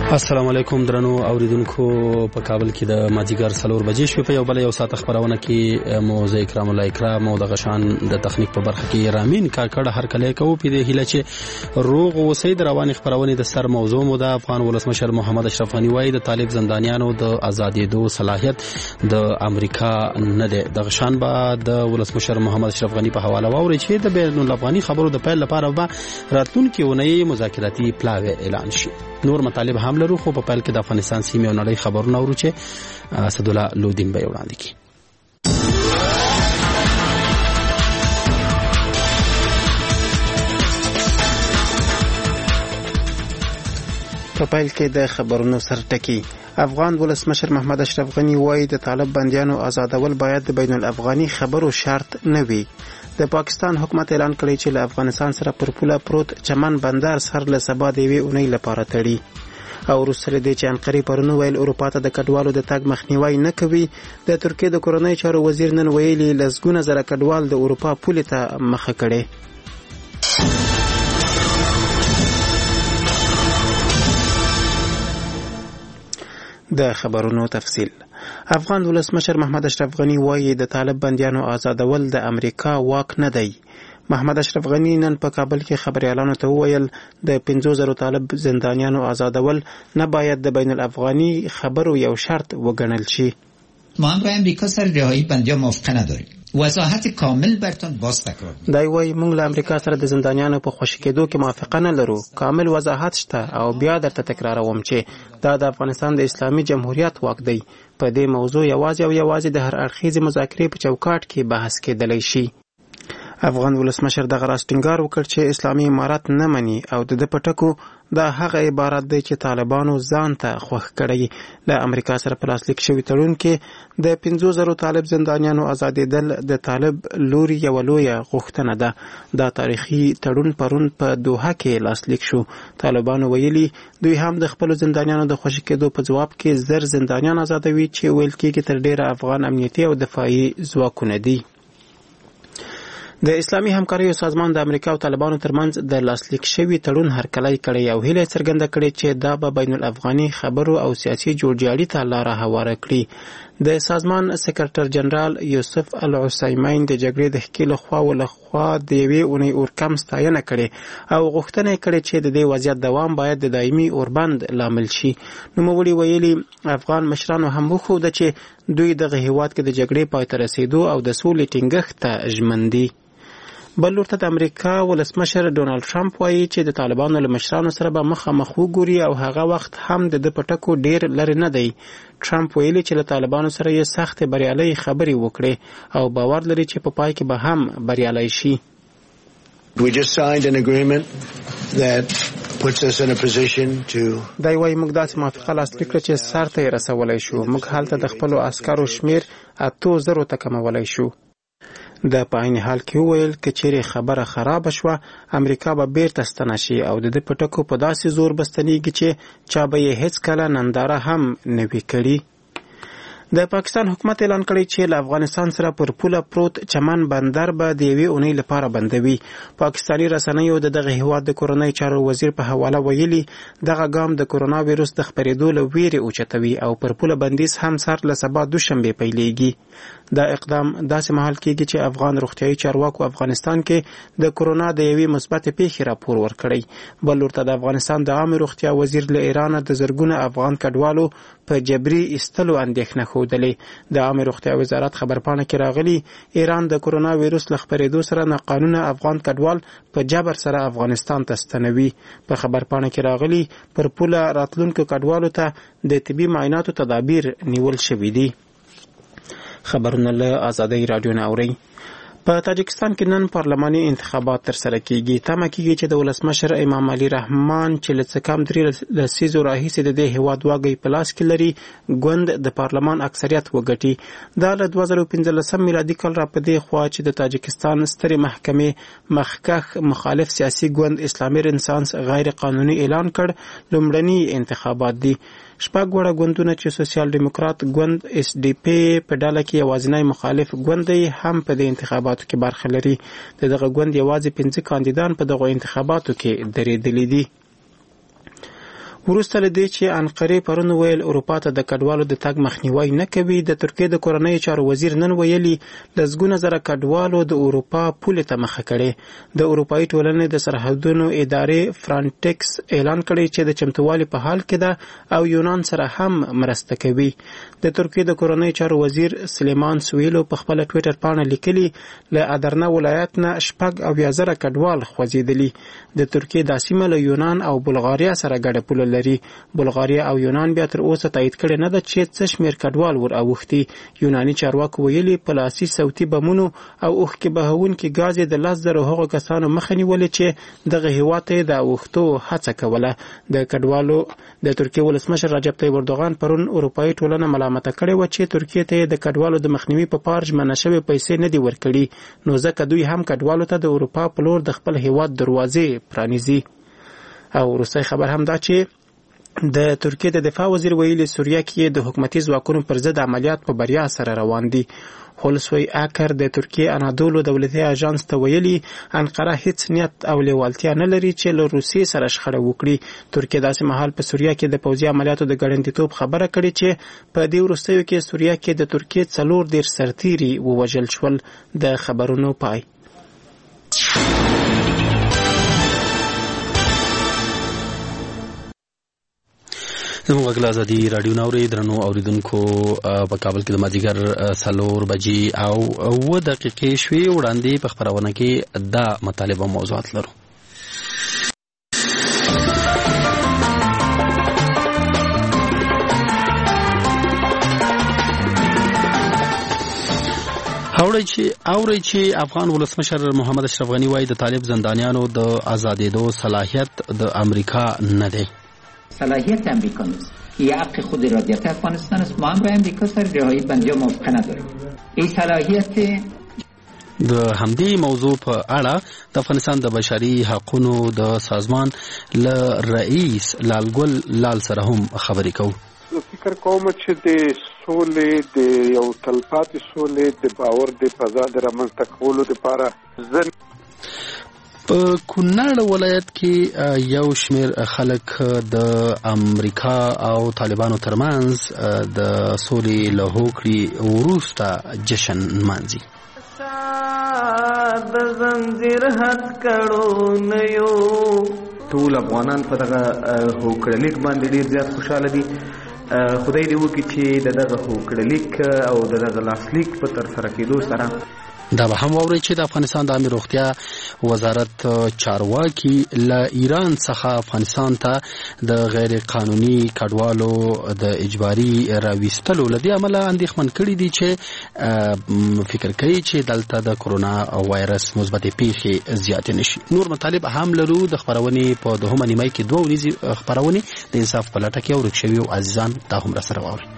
السلام علیکم درنو اوریدونکو په کابل کې د مازیګر 4 بجې شپې په یو بل یو ساعت خبرونه کې موزه کرام الله اکرام او د غشان د تخنیک په برخه کې رامین کاکړ هر کله کوي په دې هیله چې روغ او سید روان خبرونه د سر موضوع مو د افغان ولسمشر محمد اشرف غنی وایي د طالب زندانیانو د آزادېدو صلاحیت د امریکا نه ده. د غشان به د ولسمشر محمد اشرف غنی په حواله ووري چې د بین الافغاني خبرو د پیل لپاره به راتلونکي ونې مذاکراتي پلاوی اعلان شي. نور مطالب هم لرو خو په پیل کې د افغانستان سیمې او نړۍ خبرونه اورو چې اسدالله لودین به وړاندې کړي. په پیل کې د خبرونو سرټکی افغان ولسمشر محمد اشرف غنی وایي د طالب بندیانو آزادول باید د بین الافغاني خبرو شرط نه وي. د پاکستان حکومت اعلان کړی چې له افغانستان سره پر پوله پروت چمن بندر سر له سبا د یوې اونۍ لپاره تړي. او وروسته دې چې انقرې پرونو ویل اروپا ته د کډوالو د تګ مخنیوي نه کوي. د ترکیې د کورنۍ چارو وزیر نن ویلي لسګونه زره کډوال د اروپا پولې ته مخه کړي. د خبرونو تفصیل افغان ولسمشر محمد اشرف غنی وایي د طالب بندیانو آزادول د امریکا واک نه دی. محمد اشرف غنی نن په کابل کې خبريالانو ته وویل د 50,000 طالب زندانیانو آزادول نه باید د بین الافغاني خبرو یو شرط وګڼل شي. ما هم با امریکا سر رهایی بندیان موافقه نداریم. وضاحت کامل برتون باز تکرار. دای وای موږ له امریکا سره د زندانیانو په خوشی کېدو کې موافقه نه لرو. کامل وضاحت شته او بیا درته تکراروم چې دا د افغانستان د اسلامي جمهوریت واک دی. په دې موضوع یوازې د هر اړخیزې مذاکرې په چوکاټ کې بحث کېدلی شي. افغان ولسمشر دغه راز ټینګار وکړ چې اسلامي امارات نه مني او د پټکو دا هغه عبارت دی چې طالبانو ځان ته خوښ کړی. له امریکا سره په لاسلیک شوي تړون کې د 50,000 طالب زندانیانو آزادېدل د طالب لوري یوه لویه غوښتنه ده. دا تاریخي تړون پرون په دوحه کې لاسلیک شو. طالبانو ویلي دوی هم د خپلو زندانیانو د خوشي کېدو په ځواب کې زر زندانیان آزادوي چې ویل کېږي تر ډیره افغان امنیتي او دفاعي ځواکونه دي. د اسلامي همکاریو سازمان د امریکا او طالبانو ترمنځ د لاسلیک شوي تړون هرکلی کړی او هیله څرګنده کړې چې دا به بین الافغاني خبرو او سیاسي جوړجاړي ته لاره هواره کړي. د سازمان سکرټر جنرال یوسف العثیمین د جګړې د ښکېلو خوا د یوې اونۍ اورکم ستاینه کړې او غوښتنه یې کړې چې د دې وضعیت دوام باید د دایمي اوربند لامل شي. نوموړي ویلي افغان مشرانو هم وښوده چې دوی دغه هیواد کې د جګړې پای ته رسېدو او د سولې ټینګښت ته ژمن دي. بل ورته د امریکا ولسمشر ډونالد ټرمپ وایي چې د طالبانو له مشرانو سره به مخامخ وګوري او هغه وخت هم د پټکو ډیر لري نه دی. ټرمپ ویلي چې له طالبانو سره یې سخت بریالي خبرې وکړي او باور لري چې په پای کې به هم بریالي شي. We just signed an agreement that puts us in a position to دای وای موږ داسې موافقه لاسلیک کړه چې سر ته یې رسولی شو. موږ هلته د خپلو عسکرو شمیر 8,000 ته کمولی شو. د په عین حال کې وویل که چیرې خبره خرابه شوه امریکا به بیرته ستنه شي او د پټکو په داسې زور بستنیږي چې چا به یې هیڅ کله ننداره هم نه وي کړي. د پاکستان حکومت اعلان کړی چې له افغانستان سره پر پوله پروت چمن بندر به د یوې اونۍ لپاره بندوي. پاکستاني رسنیو د دغه هیواد د کورنۍ چارو وزیر په حواله ویلي دغه ګام د کرونا ویروس د خپرېدو له ویرې اوچتوي او پر پوله بندیز هم سر له سبا دوشنبې پیلېږي. دا اقدام داسې مهال کېږي چې افغان روغتیايي چارواکو افغانستان کې د کرونا د یوې مثبتې پیښې راپور ورکړی. بل ورته د افغانستان د عامه روغتیا وزیر له ایران د زرګونه افغان کډوالو په جبري ایستلو اندېښنه ښودلې. د عامه روغتیا وزارت خبرپاڼه کې راغلي ایران د کرونا ویروس له خپرېدو سره ناقانونه افغان کډوال په جبر سره افغانستان ته ستنوي. په خبرپاڼه کې راغلي پر پوله راتلونکو کډوالو ته د طبي معایناتو تدابیر نیول شوي دي. خبرونه له آزادۍ رادیو نه اورئ. په تاجکستان کې نن پارلماني انتخابات ترسره کیږي. تمه کیږي چې د ولسمشر امام علي رحمان چې له څه کم 3 لسیزو راهیسې د دې هیواد واګي په لاس کې لري ګوند د پارلمان اکثریت وګټي. دا له 2015 میلادي کال را په دې خوا چې د تاجکستان سترې محکمې مخکښ مخالف سیاسي ګوند اسلامي رنسانس غیر قانوني اعلان کړ. لومړني انتخابات دي. شپږ وړه ګوندونه چې سوسیال دیموکرات ګوند اس ډي پی په ډله کې یوازینی مخالف ګوند دی هم په دې انتخاباتو کې برخه لري. دغه ګوند یوازې 5 کاندیدان په دغه انتخاباتو کې درېدلي دي. وروسته له دې چې انقره پرون ویل اروپا ته د کډوالو د تګ مخنیوي نه کوي، د ترکیې د کورنۍ چارو وزیر نن ویلي لسګونه زره کډوالو د اروپا پولې ته مخه کړې. د اروپایي ټولنې د سرحدونو ادارې فرانټکس اعلان کړی چې د چمتووالي په حال کې ده او یونان سره هم مرسته کوي. د ترکیې د کورنۍ چارو وزیر سلیمان سویلو په خپل ټویټر پاڼه لیکلي له ادرنه ولایت نه 8,000 کډوال خوځېدلي. د ترکیې دا سیمه له یونان او بلغاریا سره ګډه پوله لري. بلغاریا او یونان بیا تر اوسه تایید کړي نه ده چې څه شمیر کډوال ور اوښتي. یوناني چارواکو ویلي په لاسي صوتي بمونو او اوښکې بهونکي ګاز د 10,000 هغو کسانو مخه نیولې چې دغه هیواد ته د اوښتو هڅه کوله. د کډوالو د ترکیې ولسمشر رجب طیب اردوغان پرون اروپایي ټولنه ملامته کړې و چې ترکیې ته د کډوالو د مخنیوي په پار ژمنه شوې پیسې نه دي ورکړي، نو ځکه دوی هم کډوالو ته د اروپا په لور د خپل هیواد دروازې پرانیزي. او وروستی خبر هم دا چې د ترکیې د دفاع وزیر ویلي سوریه کې د حکومتي ځواکونو پر ضد عملیات په بریا سره روان دي. هولسوی اکر د ترکیې انادولو دولتي اژانس ته ویلي انقره هیڅ نیت او لیوالتیا نه لري چې له روسیې سره شخړه وکړي. ترکیې داسې مهال په سوریه کې د پوځي عملیاتو د ګړندیتوب خبره کړې چې په دې وروستیو کې سوریه کې د ترکیې 4 سرتیري ووژل شول. د خبرونو پای. زموږ غږ له ازادي راډیو نه اورئ. درنو اوریدونکو، په کابل کې د مازدیګر 4 بجې او 9 دقیقې شوې. وړاندې په خپرونه کې دا مطالب او موضوعات لرو. اورئ چې افغان ولسمشر محمد اشرف غني وايي د طالب زندانیانو د آزادېدو صلاحیت د امریکا نه دی. صلاحیت امریکا نیست. این حق خود ارادیت افغانستان است. ما هم با امریکا سر رهایی بندیان موافقه نداریم. این صلاحیت د همدې موضوع په اړه د افغانستان د بشري حقوقو د سازمان له رئیس لالګل لال سره هم خبرې کوو. فکر کوم چې د سولې د یو تلپاتې سولې د باور د فضا د رامنځته کولو لپاره په کونړ ولایت کې یو شمیر خلک د امریکا او طالبانو ترمنځ د سولې له هوکړې وروسته جشن نمانځي. د زنجیر هڅ کړو نه یو ټول افغانان په دغه هوکړلیک باندې ډیر زیات خوشاله دي. خدای دې وکړي چې دغه هوکړلیک او دغه لاسلیک په ترسره کېدو سره دا به هم واورئ چې د افغانستان د عامه روغتیا وزارت چارواکي له ایران څخه افغانستان ته د غیر قانوني کډوالو د اجباري راوستلو له دې امله اندېښمن کړي دي چې فکر کوي چې دلته د کرونا وایرس مثبتې پیښې زیاتې نشي. نور مطالب هم لرو. د خپرونې په 2 نیمه کې 2 ورځې خپرونې د انصاف په لټه کې او ورک شوي عزیزان دا هم راسره واورئ.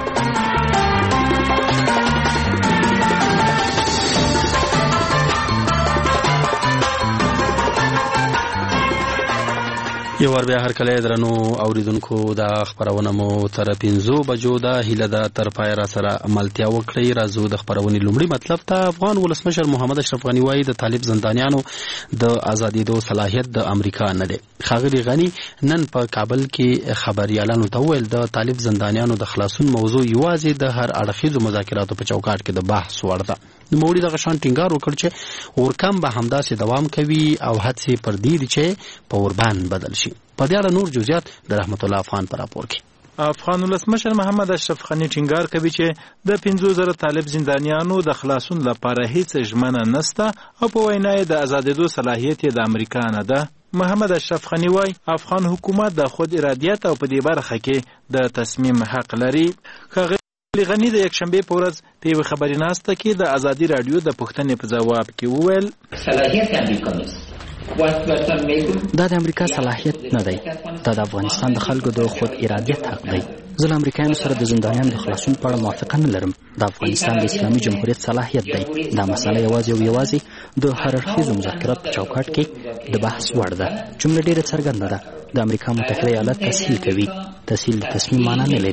یو ور بیا هر کله درنو اوریدونکو دا خبرونه مو تر 5 بجو دا هیله ده تر پای را سره ملتیا وکړي. راځو د خبرونې لومړی مطلب ته. افغان ولسمشر محمد اشرف غني وايي د طالب زندانیانو د آزادېدو صلاحیت د امریکا نه دی. ښاغلي غني نن په کابل کې خبريالانو ته ویل د طالب زندانیانو د خلاصون موضوع یوازې د هر اړخیزو مذاکراتو په چوکاټ کې د بحث وړ ده. نوموړي دغه شان ټینګار وکړ چې اورکم به همداسې دوام کوي او هڅې پر دې دي چې په اوربان بدل شي. په دې اړه نور جزئیات د رحمت الله افغان په راپور کې. افغان ولسمشر محمد اشرف غني ټینګار کوي چې د 15,000 طالب زندانیانو د خلاصون لپاره هیڅ ژمنه نشته او په وینا یې د آزادېدو صلاحیت د امریکا نه ده. محمد اشرف غني وايي افغان حکومت د خود ارادیت او په دې برخه کې د تصمیم حق لري. غني د یکشنبه په ورځ په یو خبرنامه کې د ازادي رادیو د پوښتنې په ځواب کې وویل صلاحیت امریکا نیست. دا د امریکا صلاحیت نه دی. دا د افغانستان د خلکو د خود ارادیت حق دی. زه له امریکایانو سره د زندانیانو د خلاصون په اړه موافقه نه لرم. د افغانستان د اسلامي جمهوریت صلاحیت دی. دا مسله یوازې د هر اړخیزو مذاکرات په چوکاټ کې د بحث وړ ده. جمله ډیره څرګنده ده. د امریکا متحده ایالات تسهیل کوي. تسهیل د تصمیم معنا نه لري.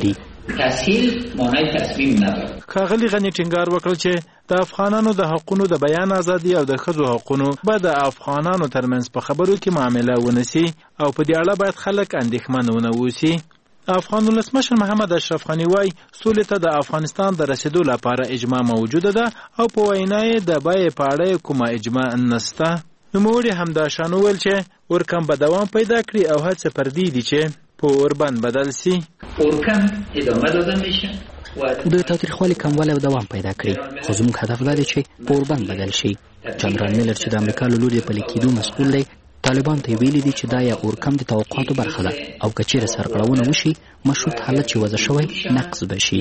تسهیل معنای تصمیم نداره. ښاغلي غني ټینګار وکړ چې د افغانانو د حقونو د بیان ازادي او د ښځو حقونو به د افغانانو ترمنځ په خبرو کې معامله ونسي او په دې اړه باید خلک اندېښمن ونه اوسي. افغان ولسمشر محمد اشرف غني وایي سولې ته د افغانستان د رسیدو لپاره اجماع موجوده ده او په وینا یې د بیې په اړه کومه اجماع نشته. نوموړي همداشان وویل چې اورکم به دوام پیدا کړي او هڅه پر دې دي چې په اوربند بدل سي. اورکم ادامه داده میشه د تاوتریخوالي کموالی او دوام پیدا کړي، خو زموږ هدف دا دی چې په اوربند بدل شي. جنرال میلر چې د امریکا له لوري د پلي کېدو مسؤل دی طالبان ته ویلي دي چې دا یا اورکم د توقعاتو برخه ده او که چیرې سرغړونه وشي مشروط حالت چې وضع شوی نقض بشي.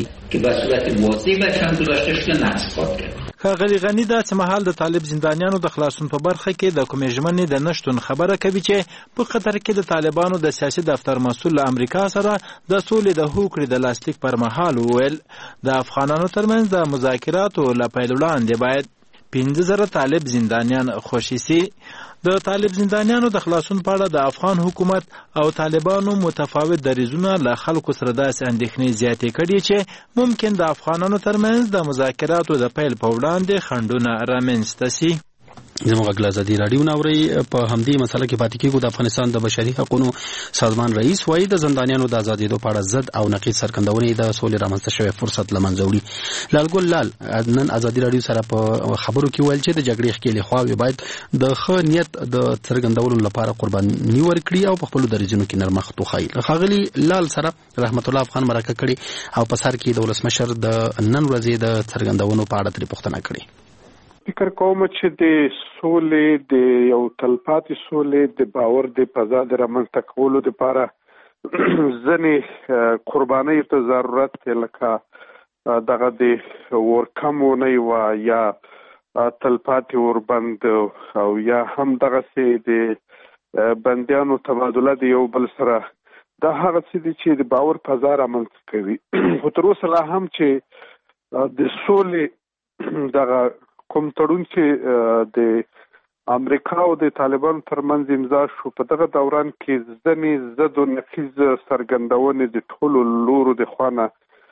ښاغلي غني دا چې مهال د طالب زندانیانو د خلاصون په برخه کې د کومې ژمنې د نشتون خبره کوي چې په قطر کې د طالبانو د سیاسي دفتر مسؤل له امریکا سره د سولې د هوکړې د لاسلیک پر مهال وویل د افغانانو ترمنځ د مذاکراتو له پیل وړاندې باید 15,000 طالب زندانیان خوشي سي. د طالب زندانیانو د خلاصون په اړه د افغان حکومت او طالبانو متفاوت دریځونه له خلکو سره داسې اندېښنې زیاتې کړي چې ممکن د افغانانو ترمنځ د مذاکراتو د پیل په وړاندې خنډونه رامنځته سي. زموږ غږ ازادي راډیو ناوري په همدې مسله کې پاتې کېږو. د افغانستان د بشري حقوقو سازمان رئیس وایي د زندانیانو د ازادېدو په اړه ضد او نقیض څرګندونې د سولې رامنځته شوی فرصت له منځه وړي. لالګل لال نن ازادي راډیو سره په خبرو کې ویل چې د جګړې ښکېلې خواوې باید د ښه نیت د څرګندولو لپاره قرباني ورکړي او په خپلو دریځونو کې نرمښت وښایي. ښاغلي لال سره رحمت الله افغان مرکه کړې او په سر کې د ولسمشر د نن ورځې د څرګندونو په اړه ترې پوښتنه کړې. فکر کوم چې د سولې د یو تلپاتې سولې د باور د فضا د رامنځته کولو لپاره ځینې قربانۍ ته ضرورت دی، لکه دغه د ورکمونه یا تلپاتې اوربند او یا هم دغسې د بندیانو تبادله د یو بل سره. دا هغه څه دي چې د باور فضا رامنځته کوي. خو تر اوسه لا هم چې د سولې دغه کوم تړون چې د امریکا او د طالبانو ترمنځ امضا شو په دغه دوران کې ځینې ضد او نقیض څرګندونې د ټولو لورو د خوا نه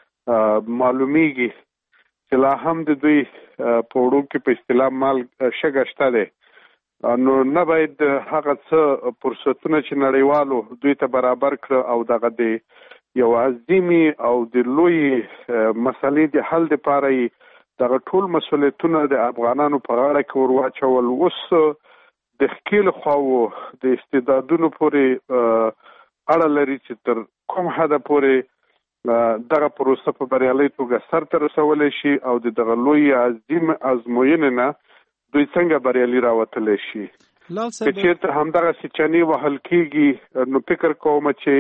معلومیږي چې لا هم د دوی په وړو کې په اصطلاح مال شګه شته دی. نو نه باید هغه څه فرصتونه چې نړیوالو دوی ته برابر کړه او دغه د یو عظیمې او د لوی مسلې د حل دپاره یې دغه ټول مسؤلیتونه د افغانانو په غاړه کې ورواچول. اوس د ښکېلو خواوو د استعدادونو پورې اړه لري چې تر کوم حده پورې دغه پروسه په بریالۍ توګه سرته رسولی شي او د دغه لوی عظیم ازموینې نه دوی څنګه بریالي راوتلی شي. که چېرته همدغسې چنې وهل کېږي نو فکر کوم چې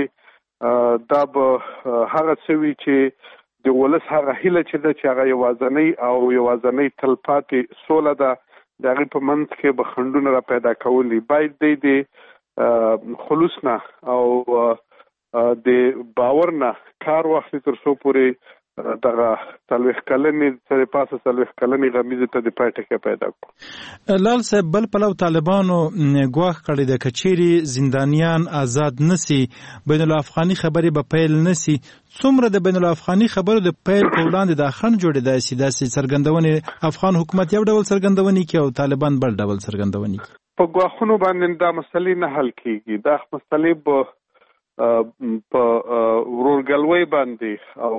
دا به هغه څه وي چې د ولس هغه هیله چې ده چې هغه یوازنۍ او یوازنۍ تلپاتې سوله ده د هغې په منځ کې به خنډونه را پیدا کولی. باید دی د خلوص نه او د باور نه کار واخلي تر څو پورې دغه 40 کلنې سره پاسه 40 کلنې غمیزه ته د پای ټکی پیدا کړو. لال صاحب بل پلو طالبانو ګواښ کړی د کچېرې زندانیان آزاد نسی بین الافغاني خبرې به پیل نسی. څومره د بین الافغاني خبرو د پیل په وړاندې د خنډ جوړېدای شي داسې څرګندونې افغان حکومت یو ډول څرګندونې کوي او طالبان بل ډول څرګندونې کوي؟ په ګواښونو باندې دا مسلې نه حل کېږي. دا مسلې په ورورګلوۍ باندې او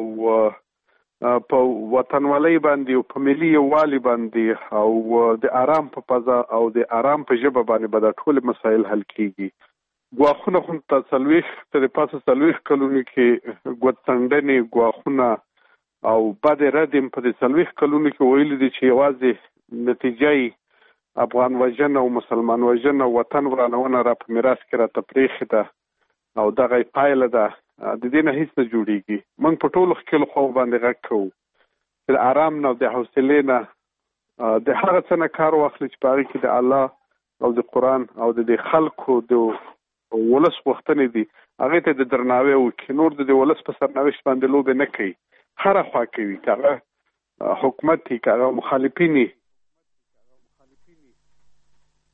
په وطنوالۍ باندې او په ملي یووالي باندې او د آرام په فضا او د آرام په ژبه باندې به دا ټول مسایل حل کېږي. ګواښونه خو تر 40 کلونو کې ګوتڅنډنې ګواښونه او بد رد په دې 40 کلونو کې ویلي دي چې یوازې نتیجه یې افغان وژنه او مسلمان وژنه او وطن ورانونه را په میراث کې راته پرېښې ده او دغه پایله ده. د دې نه هیڅ نه جوړېږي. موږ په ټولو ښکېلو خواو باندې غږ کوو چې د آرام نه او د حوصلې نه د هغه څه نه کار واخلي چې په هغې کې د الله او د قرآن او د خلکو د ولس غوښتنې دي هغې ته د درناوی وکړي. نور د ولس په سرنوشت باندې لوبې نه کوي. هره خوا کوي، که هغه حکومت وي که هغه مخالفین وي.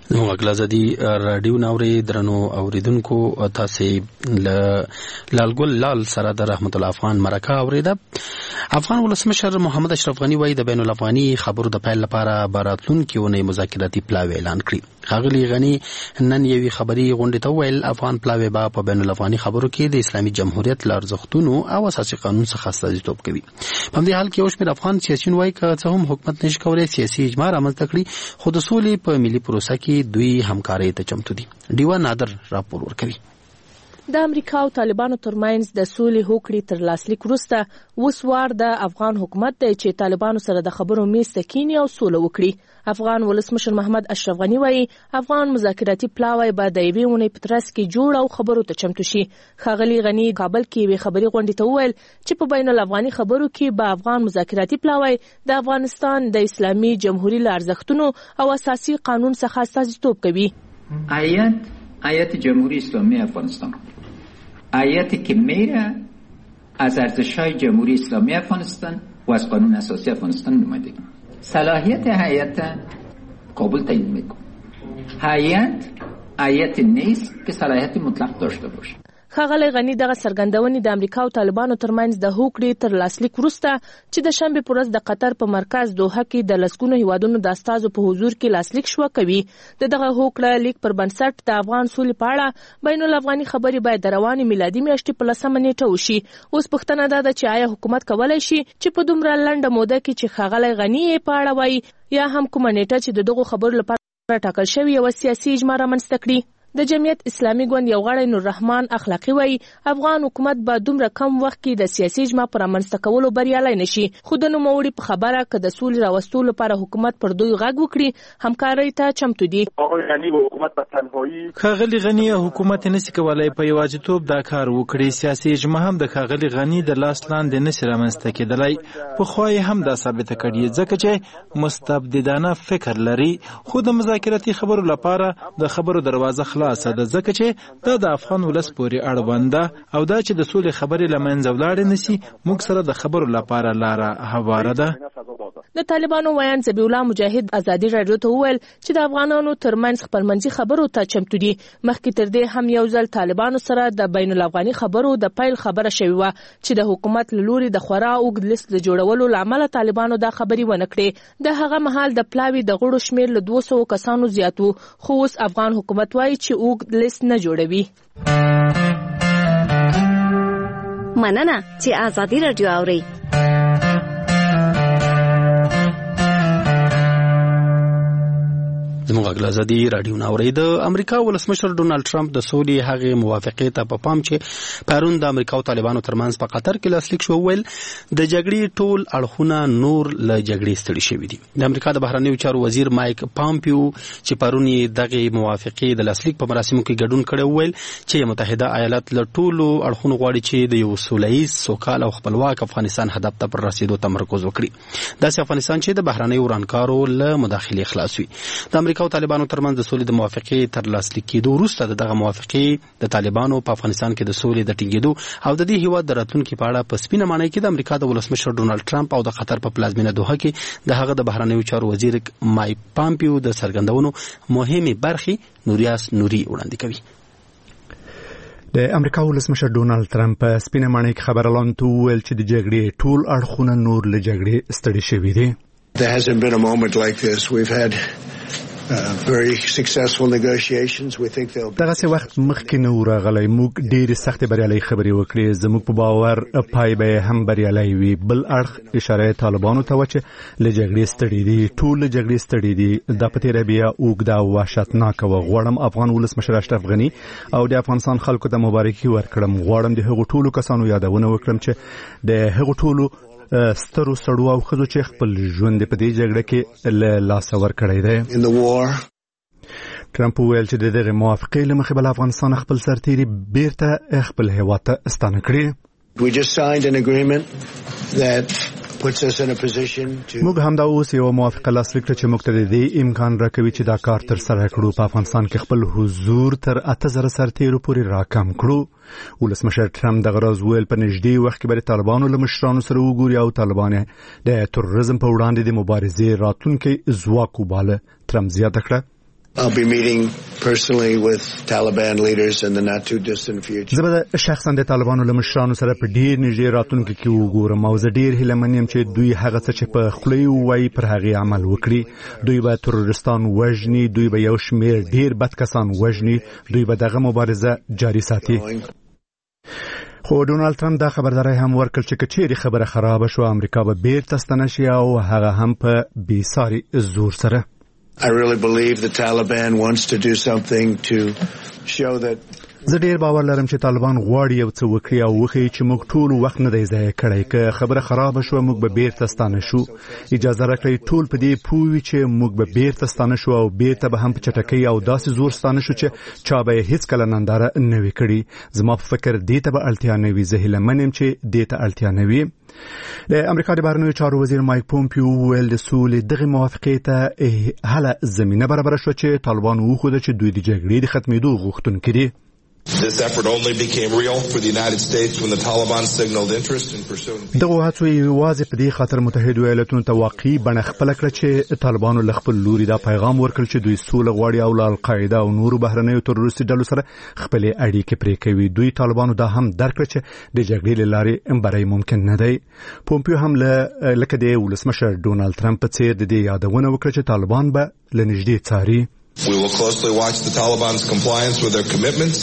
نو غلازدي رادیو ناوري درنو اوریدونکو تاسو لالګل لال سره د رحمت الله افغان مرکه اوریده. افغان ولسمشر محمد اشرف غنی وایي د بین الافغاني خبرو د پیل لپاره باراتلونکو ونې مذاکراتي پلاوی اعلان کړی. غاغلی غنی نن یوې خبري غونډې ته ویل افغان پلاوی به په بین الافغاني خبرو کې د اسلامي جمهوریت لارزښتونو او اساسي قانون څخه استازیتوب کوي. په دې حال کې یو شمېر افغان سیاسيون وایي چې هم حکومت نشي کولای سیاسي اجماع رامنځته کړي، خو د سولې په ملي پروسه کې دوی همکارۍ ته چمتو دي. ډیوا نادر راپور ورکوي. د امریکا او طالبانو ترمنځ د سولې هوکړې تر لاسلیک وروسته اوس وار د افغان حکومت دی چې طالبانو سره د خبرو میز ته کینی او سوله وکړي. افغان ولسمشر محمد اشرف غنی وایي افغان مذاکراتي پلاوی به د یوې اونۍ په ترڅ کې جوړ او خبرو ته چمتو شي. ښاغلي غنی کابل کې یوې خبري غونډې ته وویل چې په بین الافغاني خبرو کې به افغان مذاکراتي پلاوی د افغانستان د اسلامي جمهوریت لارزښتونو او اساسي قانون څخه استازیتوب کوي. آیت جمهوری اسلامی افغانستان، آیتی که میره از ارزش‌های جمهوری اسلامی افغانستان و از قانون اساسی افغانستان نمایندگی. صلاحیت هیئت کابل تعیین میکنه. هیئت نیست که صلاحیت مطلق داشته باشه. ښاغلی غنی دغه څرګندونې د امریکا او طالبانو ترمنځ د هوکړې تر لاسلیک وروسته چې د شنبې په ورځ د قطر په مرکز دوحه کې د لسګونو هیوادونو د استازو په حضور کې لاسلیک شوه کوي. د دغه هوکړه لیک پر بنسټ د افغان سولې په اړه بین الافغاني خبرې باید د روانې میلادي میاشتې په 10 نیټه وشي. اوس پوښتنه دا ده چې آیا حکومت کولی شي چې په دومره لنډه موده کې چې ښاغلی غني یې په اړه وایي یا هم کومه نیټه چې د دغو خبرو لپاره ټاکل شوې یوه سیاسي اجماع رامنځته کړي. د جمعیت اسلامي ګوند یو غړی نور رحمان اخلاقی وایي افغان حکومت به دومره کم وخت کې د سیاسي اجماع پر رامنځته کولو بریالی نشي. خو د نوموړي په خبره که د سولې راوستو لپاره حکومت پر دوی غږ وکړي همکارۍ ته چمتو دي. ښاغلي غني حکومت نشي کولای په یوازیتوب دا کار وکړي. سیاسي اجماع هم د ښاغلي غني د لاس لاندې نشي رامنځته کېدلی. پخوا یې هم دا ثابته کړې ځکه چې مستبددانه فکر لري، خو د مذاکراتي خبرو لپاره د خبرو دروازه خلاصه ده ځکه چې دا د افغان ولس پورې اړوند ده او دا چې د سولې خبرې له منځه ولاړې نشي موږ سره د خبرو لپاره لاره هواره ده. د طالبانو ویان ذبیح الله مجاهد ازادي رادیو ته وویل چې د افغانانو ترمنځ خپلمنځي خبرو ته چمتو دي. مخکې تر دې هم یو ځل طالبانو سره د بین الافغاني خبرو د پیل خبره شوې وه چې د حکومت له لوري د خورا اوږد لیست د جوړولو له امله طالبانو دا خبرې ونه کړې. د هغه مهال د پلاوي د غړو شمېر له 200 کسانو زیات و، خو اوس افغان حکومت وایي چې اوږد لیست نه جوړوي. مننه چې ازادي رادیو اوري. زموږ غلازدي رادیو ناوري. د امریکا ولسمشر ډونالد ټرمپ د سولې هغه موافقې ته په پام چې پرون د امریکا او طالبانو ترمنځ په قطر کې لاسلیک شو ویل د جګړې ټول اړخونه نور له جګړې ستړي شوي دي. د امریکا د بهرنیو چارو وزیر مایک پامپیو چې پرون دغه موافقې د لاسلیک په مراسمو کې ګډون کړی ویل چې متحده ایالات له ټولو اړخونو غواړي چې د یو سولهییز سوکاله او خپلواک افغانستان هدف ته پر رسیدو تمرکز وکړي. داسې افغانستان چې د بهرنیو ورانکارو له مداخلې خلاص وي. د امریکا او طالبانو ترمنځ د سولې د موافقې تر لاسلیک کېدو وروسته دغه موافقې د طالبانو په افغانستان کې د سولې د ټینګېدو او د دې هیواد د راتلونکي په اړه په سپینه معنی کې د امریکا د ولسمشر ډونالد ټرمپ او د قطر په پلازمینه دوحه کې د هغه د بهرنیو چارو وزیر مایک پامپیو د څرګندونو مهمې برخې نوریاس نوري وړاندې کوي. د امریکا ولسمشر ډونالد ټرمپ په سپینه معنی کې خبر اعلان ویل چې د جګړې ټول اړخونه نور له جګړې ستړي شوي دي. There hasn't been a moment like this. We've had very successful negotiations. We think they'll be. دغه وخت مخکې نو راغلی موږ ډېر سخت بریالي خبرې وکړې. زموږ په باور پای به هم بریالي وي. بل اړخ اشاره طالبانو ته و چې له جګړې ستړي دي، ټول له جګړې ستړي دي. د پتیره بیا اوږده او وحشتناک و. غواړم افغان ولسمشر اشرف غني او د افغانستان خلکو ته مبارکي ورکړم. غواړم د هغو ټولو کسانو یادونه وکړم چې د هغو ټولو سترو سړو او ښځو چې خپل ژوند په دې جګړه کې له لاسه ورکړی دی. ټرمپ ویل چې دغه موافقې له مخې بل افغانستان خپل سرتیري بیرته خپل هیواد ته ستانه کړي. We just signed an agreement that puts us in a position to. موږ هم دا اوس یو موافقه لاسلیک کړه چې موږ ته د دې امکان راکوي چې دا کار تر سره کړو. په افغانستان کې خپل حضور تر 8000 سرتیرو پورې راکم کړو. ولسمشر ټرمپ دغه راز ویل په نږدې وخت کې به طالبانو له مشرانو سره وګوري او طالبان د تروریزم په وړاندې د مبارزې راتلونکي ځواک وباله. ټرمپ زیاته کړه I'll be meeting personally with Taliban leaders in the not too distant future. زه به شخصا د طالبانو له مشرانو سره په ډیر نږدې راتلونکي کې وګورم او زه ډیر هیله من یم چې دوی هغه څه چې په خوله یې ووایي پر هغې عمل وکړي. دوی به تروریستان وژني، دوی به یو شمیر ډیر بد کسان وژني، دوی به دغه مبارزه جاري ساتي. خو ډونالد ترامپ دا خبرداری هم ورکړ چې کچېرې خبره خرابه شو امریکا به بیرته ستنه شي او هغه هم په بېساري زور سره. I really believe the Taliban wants to do something to show that زه ډیر باور لرم چې طالبان غواړي یو څه وکړي او وښیي چې موږ ټول وخت نه دی ضایع کړی. که خبره خرابه شوه موږ به بیرته ستانه شو. اجازه راکړئ ټول په دې پوه وي چې موږ به بیرته ستانه شو او بیرته به هم په چټکۍ او داسې زور ستانه شو چې چا به یې هیڅکله ننداره نه وي کړې. زما په فکر دې ته به اړتیا نه وي. زه هیله من یم چې دې ته اړتیا نه وي. د امریکا د بهرنیو چارو وزیر مایک پومپیو وویل د سولې دغې موافقې ته هله زمینه برابره شوه چې طالبان وښوده چې دوی د جګړې د ختمېدو غوښتونکي دي. This effort only became real for the United States when the Taliban signaled interest in pursuing peace. دغه هڅو یوازې په دې خاطر متحده ایالاتونو ته واقعي بڼه خپله کړه چې طالبانو له خپل لوري دا پیغام ورکړ چې دوی سوله غواړي او له القاعده او نورو بهرنیو تروریستي ډلو سره خپلې اړیکې پرې کوي. دوی طالبانو دا هم درک کړه چې د جګړې له لارې بری ممکن نه دی. پومپیو هم لکه د ولسمشر ډونالد ترامپ په څیر د دې یادونه وکړه چې طالبان به له نږدې څاري. We will closely watch the Taliban's compliance with their commitments.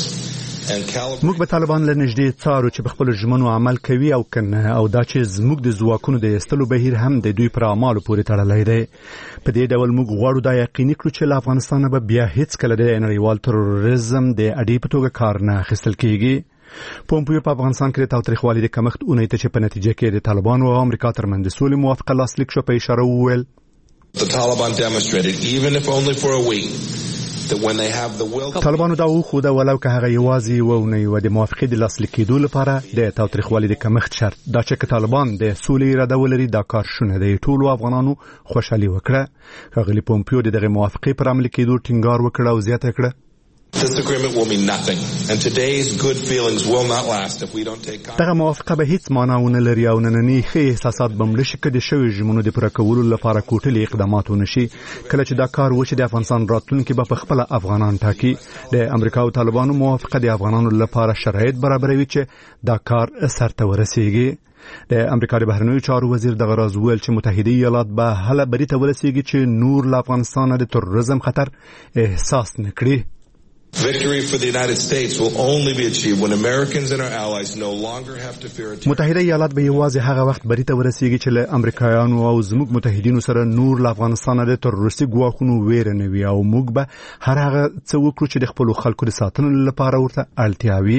موږ به طالبان له نږدې څارو چې په خپلو ژمنو عمل کوي او کنه او دا چې زموږ د ځواکونو د ایستلو بهیر هم د دوی پر اعمالو پورې تړلی دی. په دې ډول موږ غواړو دا یقیني کړو چې له افغانستانه به بیا هیڅکله د نړیوال تروریزم د اډې په توګه کار نه اخیستل کیږي. پومپیو په افغانستان کې د تاوتریخوالي د کمښت اونۍ ته چې په نتیجه کې د طالبانو او امریکا ترمنځ د سولې موافقه لاسلیک شو په اشاره وویل The Taliban demonstrated, even if only for a week, that when they have the will. طالبانو دا وښوده ولو که هغه یوازې یوه اونۍ وه د موافقې د لاسلیک کېدو لپاره د تاوتریخوالي د کمښت شرط دا چې که طالبان د سولې اراده ولري دا کار شونه دی. ټولو افغانانو خوشحالي وکړه. ښاغلي پومپیو د دغې موافقې پر عملي کېدو ټینګار وکړ او زیاته کړه This agreement will mean nothing and today's good feelings will not last if we don't take دغه موافقه به هیڅ معنا ونه لري او ننني ښه احساسات به مړه شي که د شویو ژمنو د پوره کولو لپاره کوټلې اقدامات ونه شي. کله چې دا کار وشي د افغانستان راتلونکي به په خپله افغانان ټاکي. د امریکا او طالبانو موافقه د افغانانو لپاره شرایط برابروي چې دا کار سرته ورسیږي. د امریکا د بهرنیو چارو وزیر دغه راز وویل چې متحده ایالات به هله بري ته ورسیږي چې نور له افغانستانه د تروریزم خطر احساس نه کړي. Victory for the United States will only be achieved when Americans and our allies no longer have to fear attack. متحده ایالات به یوازې هغه وخت بري ته ورسیږي چې له امریکایانو او زموږ متحدینو سره نور له افغانستانه د تروریستي ګواښونو ویره نه وي او موږ به هر هغه څه وکړو چې د خپلو خلکو د ساتنې لپاره ورته اړتیا وي.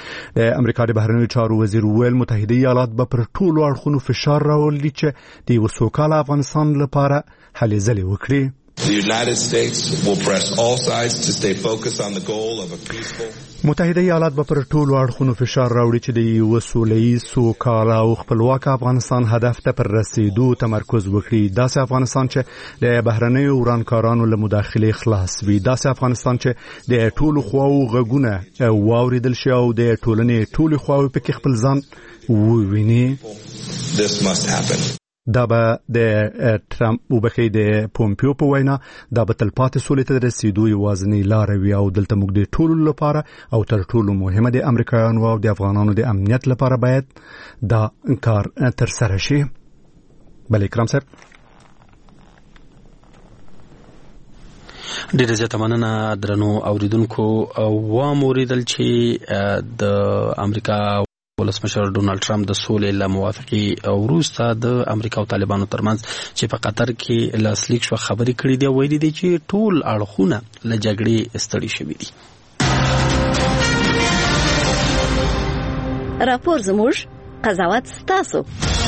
د امریکا د بهرنیو چارو وزیر وویل متحده ایالات به پر ټولو اړخونو فشار راولي چې د یو سوکاله افغانستان لپاره هلې ځلې وکړي. The United States will press all sides to stay focused on the goal of a peaceful. متحده ایالات به پر ټولو اړخونو فشار راوړي چې د یو سوله‌ییز سوکاله او خپلواک افغانستان هدف ته پر رسیدو تمرکز وکړي. داسې افغانستان چې د بهرنیو ورانکارانو له مداخلې خلاص وي. داسې افغانستان چې د ټولو خواو غږونه واوریدل شي او د ټولنې ټولې خواوې پکې خپل ځان وویني. This must happen. دا به د ټرمپ وبخې د پومپیو په وینا دا به تلپاتې سولې ته رسیدو یوازینۍ لاره وي او دلته موږ د ټولو لپاره او تر ټولو مهمه د امریکایانو او د افغانانو د امنیت لپاره باید دا کار ترسره شي. بله اکرام صاحب ډیره زیاته مننه درنو اوریدونکو. واوریدل چې د امریکا ولسمشر ډونالد ترامپ د سولې له موافقې وروسته د امریکا او طالبانو ترمنځ چې په قطر کې لاسلیک شو خبرې کړې دي. ویلي دي چې ټول اړخونه له جګړې ستړي شوي دي. راپور زموږ قضاوت ستاسو.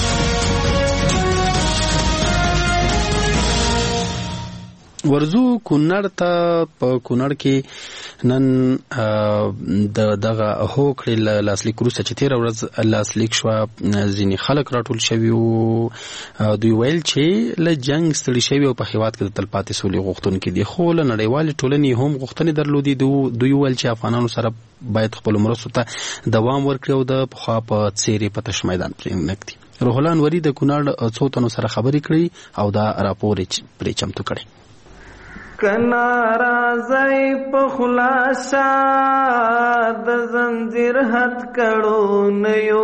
ورزو کونړ ته په کونړ کې نن دغه هوکړې لاسلیک وروسته چې تېره ورځ لاسلیک شوه ځینې خلک راټول شوي وو. دوی ویل چې له جنګ ستړي شوي او په هېواد کې د تلپاتې سولې غوښتونکي دي. خو له نړیوالې ټولنې هم غوښتنې درلودې. دوی ویل چې افغانانو سره باید خپلو مرستو ته دوام ورکړي او د پخوا په څېر په تش میدان پرې نږدي. روح الله انوري د کونړ څو تنو سره خبرې کړي او دا راپور پرې چمتو کړی. کنا راځي په خلاصا د زنجیر هټ کړو نه یو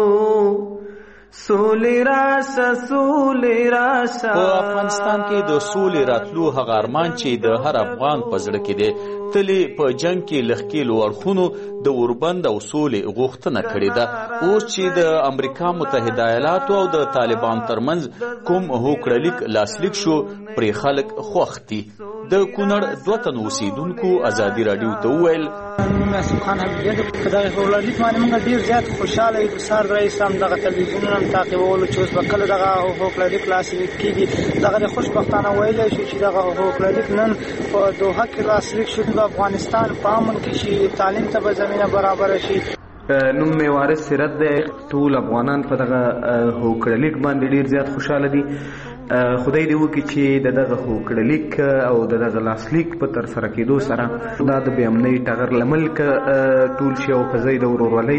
سولې راشه سولې راشه. په افغانستان کې د سولې راتلو هغه ارمان چې د هر افغان په زړه کې دی تلې په جنگ کې لښکېلو اړخونو د اوربند او سولې غوښتنه کړې ده. اوس چې د امریکا متحده ایالاتو او د طالبان ترمنځ کوم هوکړلیک لاسلیک شو پرې خلک خوښ دي. د کونړ 2 تنو اوسېدونکو ازادي راډیو ته وویل ناصر خان حبیبي په دغه هوکړلیک باندې موږ ډېر زیات خوشحاله یو. سار رئیس هم دغه تلویزیونونه هم تعقیبولو چې اوس به کله دغه هوکړلیک لاسلیک کېږي. دغه د خوشبختانه ویلی شو چې دغه هوکړلیک نن په دوحه کې لاسلیک شو. د افغانستان په امن کې شي، تعلیم ته به زمینه برابره شي. نوم مې وارث سیرت دی. ټول افغانان په دغه هوکړلیک باندې ډېر زیات خوشحاله دي. خدای دې وکړي چې دغه هوکړلیک او دغه لاسلیک په ترسره کېدو سره دا د بې امنۍ ټغر له ملکه ټول شي او ښځی د ورورولۍ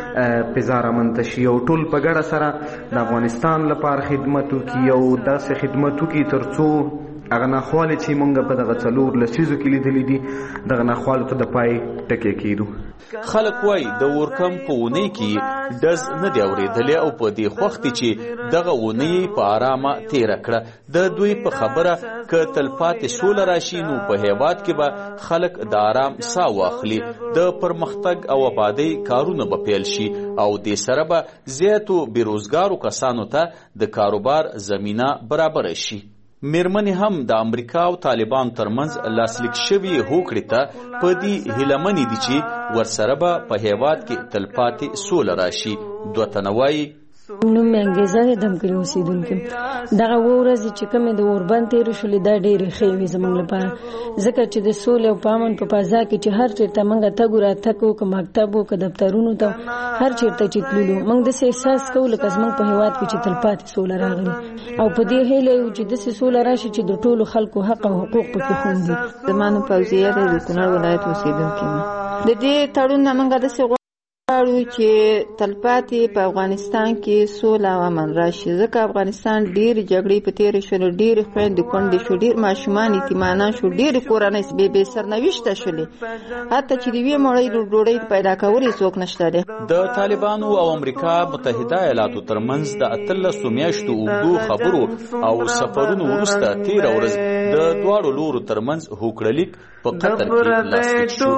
فضا رامنځته شي او ټول په ګډه سره د افغانستان لپاره خدمت وکړي او داسې خدمت وکړي تر څو هغه ناخوالې چې مونږ په دغه 4 لسیزو کې لیدلې دي دغه ناخوالو ته د پای ټکی کېدو. خلک وایي د اورکم په اونۍ کې ډز نه دی اورېدلی او په دې خوښ دي چې دغه اونۍ په آرامه تېره کړه. د دوی په خبره که تلپاتې سوله راشي نو په هېواد کې به خلک د آرام ساه واخلي، د پرمختګ او آبادۍ کارونه به پیل شي او دې سره به زیاتو بېروزګارو کسانو ته د کاروبار زمینه برابره شي. میرمنې هم د امریکا او طالبان ترمنځ لاسلیک شوي هوکړې ته په دې هیله منې دي چې ورسره به په هېواد کې تلپاتې سوله راشي. 2 تنه وایي نوم مې انګیزه د دمکلي اوسېدونکي. دغه ورځې چې کومې د اوربند تېرې شولې دا ډېرې ښې وې زموږ لپاره، ځکه چې د سولې او په امن په فضا کې چې هر چېرته موږ تګ و راتګ وو، که مکتب وو که دفترونو ته هر چېرته چې تللو موږ داسې احساس کوو لکه زموږ په هېواد کې چې تلپاتې سوله راغلې او په دې هیله یو چې داسې سوله راشي چې د ټولو خلکو حق او حقوق پکې خوندي. زما نوم فوزیه ده، د کونړ ولایت اوسېدونکې یم. د دې تړون نه موږ داسې غواړو چې تلپاتې په افغانستان کې سوله او امن راشي، ځکه افغانستان ډېرې جګړې په تېرې شولې، ډېرې خویندې کونډې شو، ډېر ماشومان یتیمانان شو، ډېرې کورنۍ بې سرنوشته شولې، حتی چې د یوې مړۍ ډوډۍ پیدا کول یې څوک نشته دی. د طالبانو او امریکا متحده ایالاتو ترمنځ د 18 میاشتو اوږدو خبرو او سفرونو وروسته تېره ورځ د دواړو لورو ترمنځ هوکړلیک په قطر کې لاسلیک شو.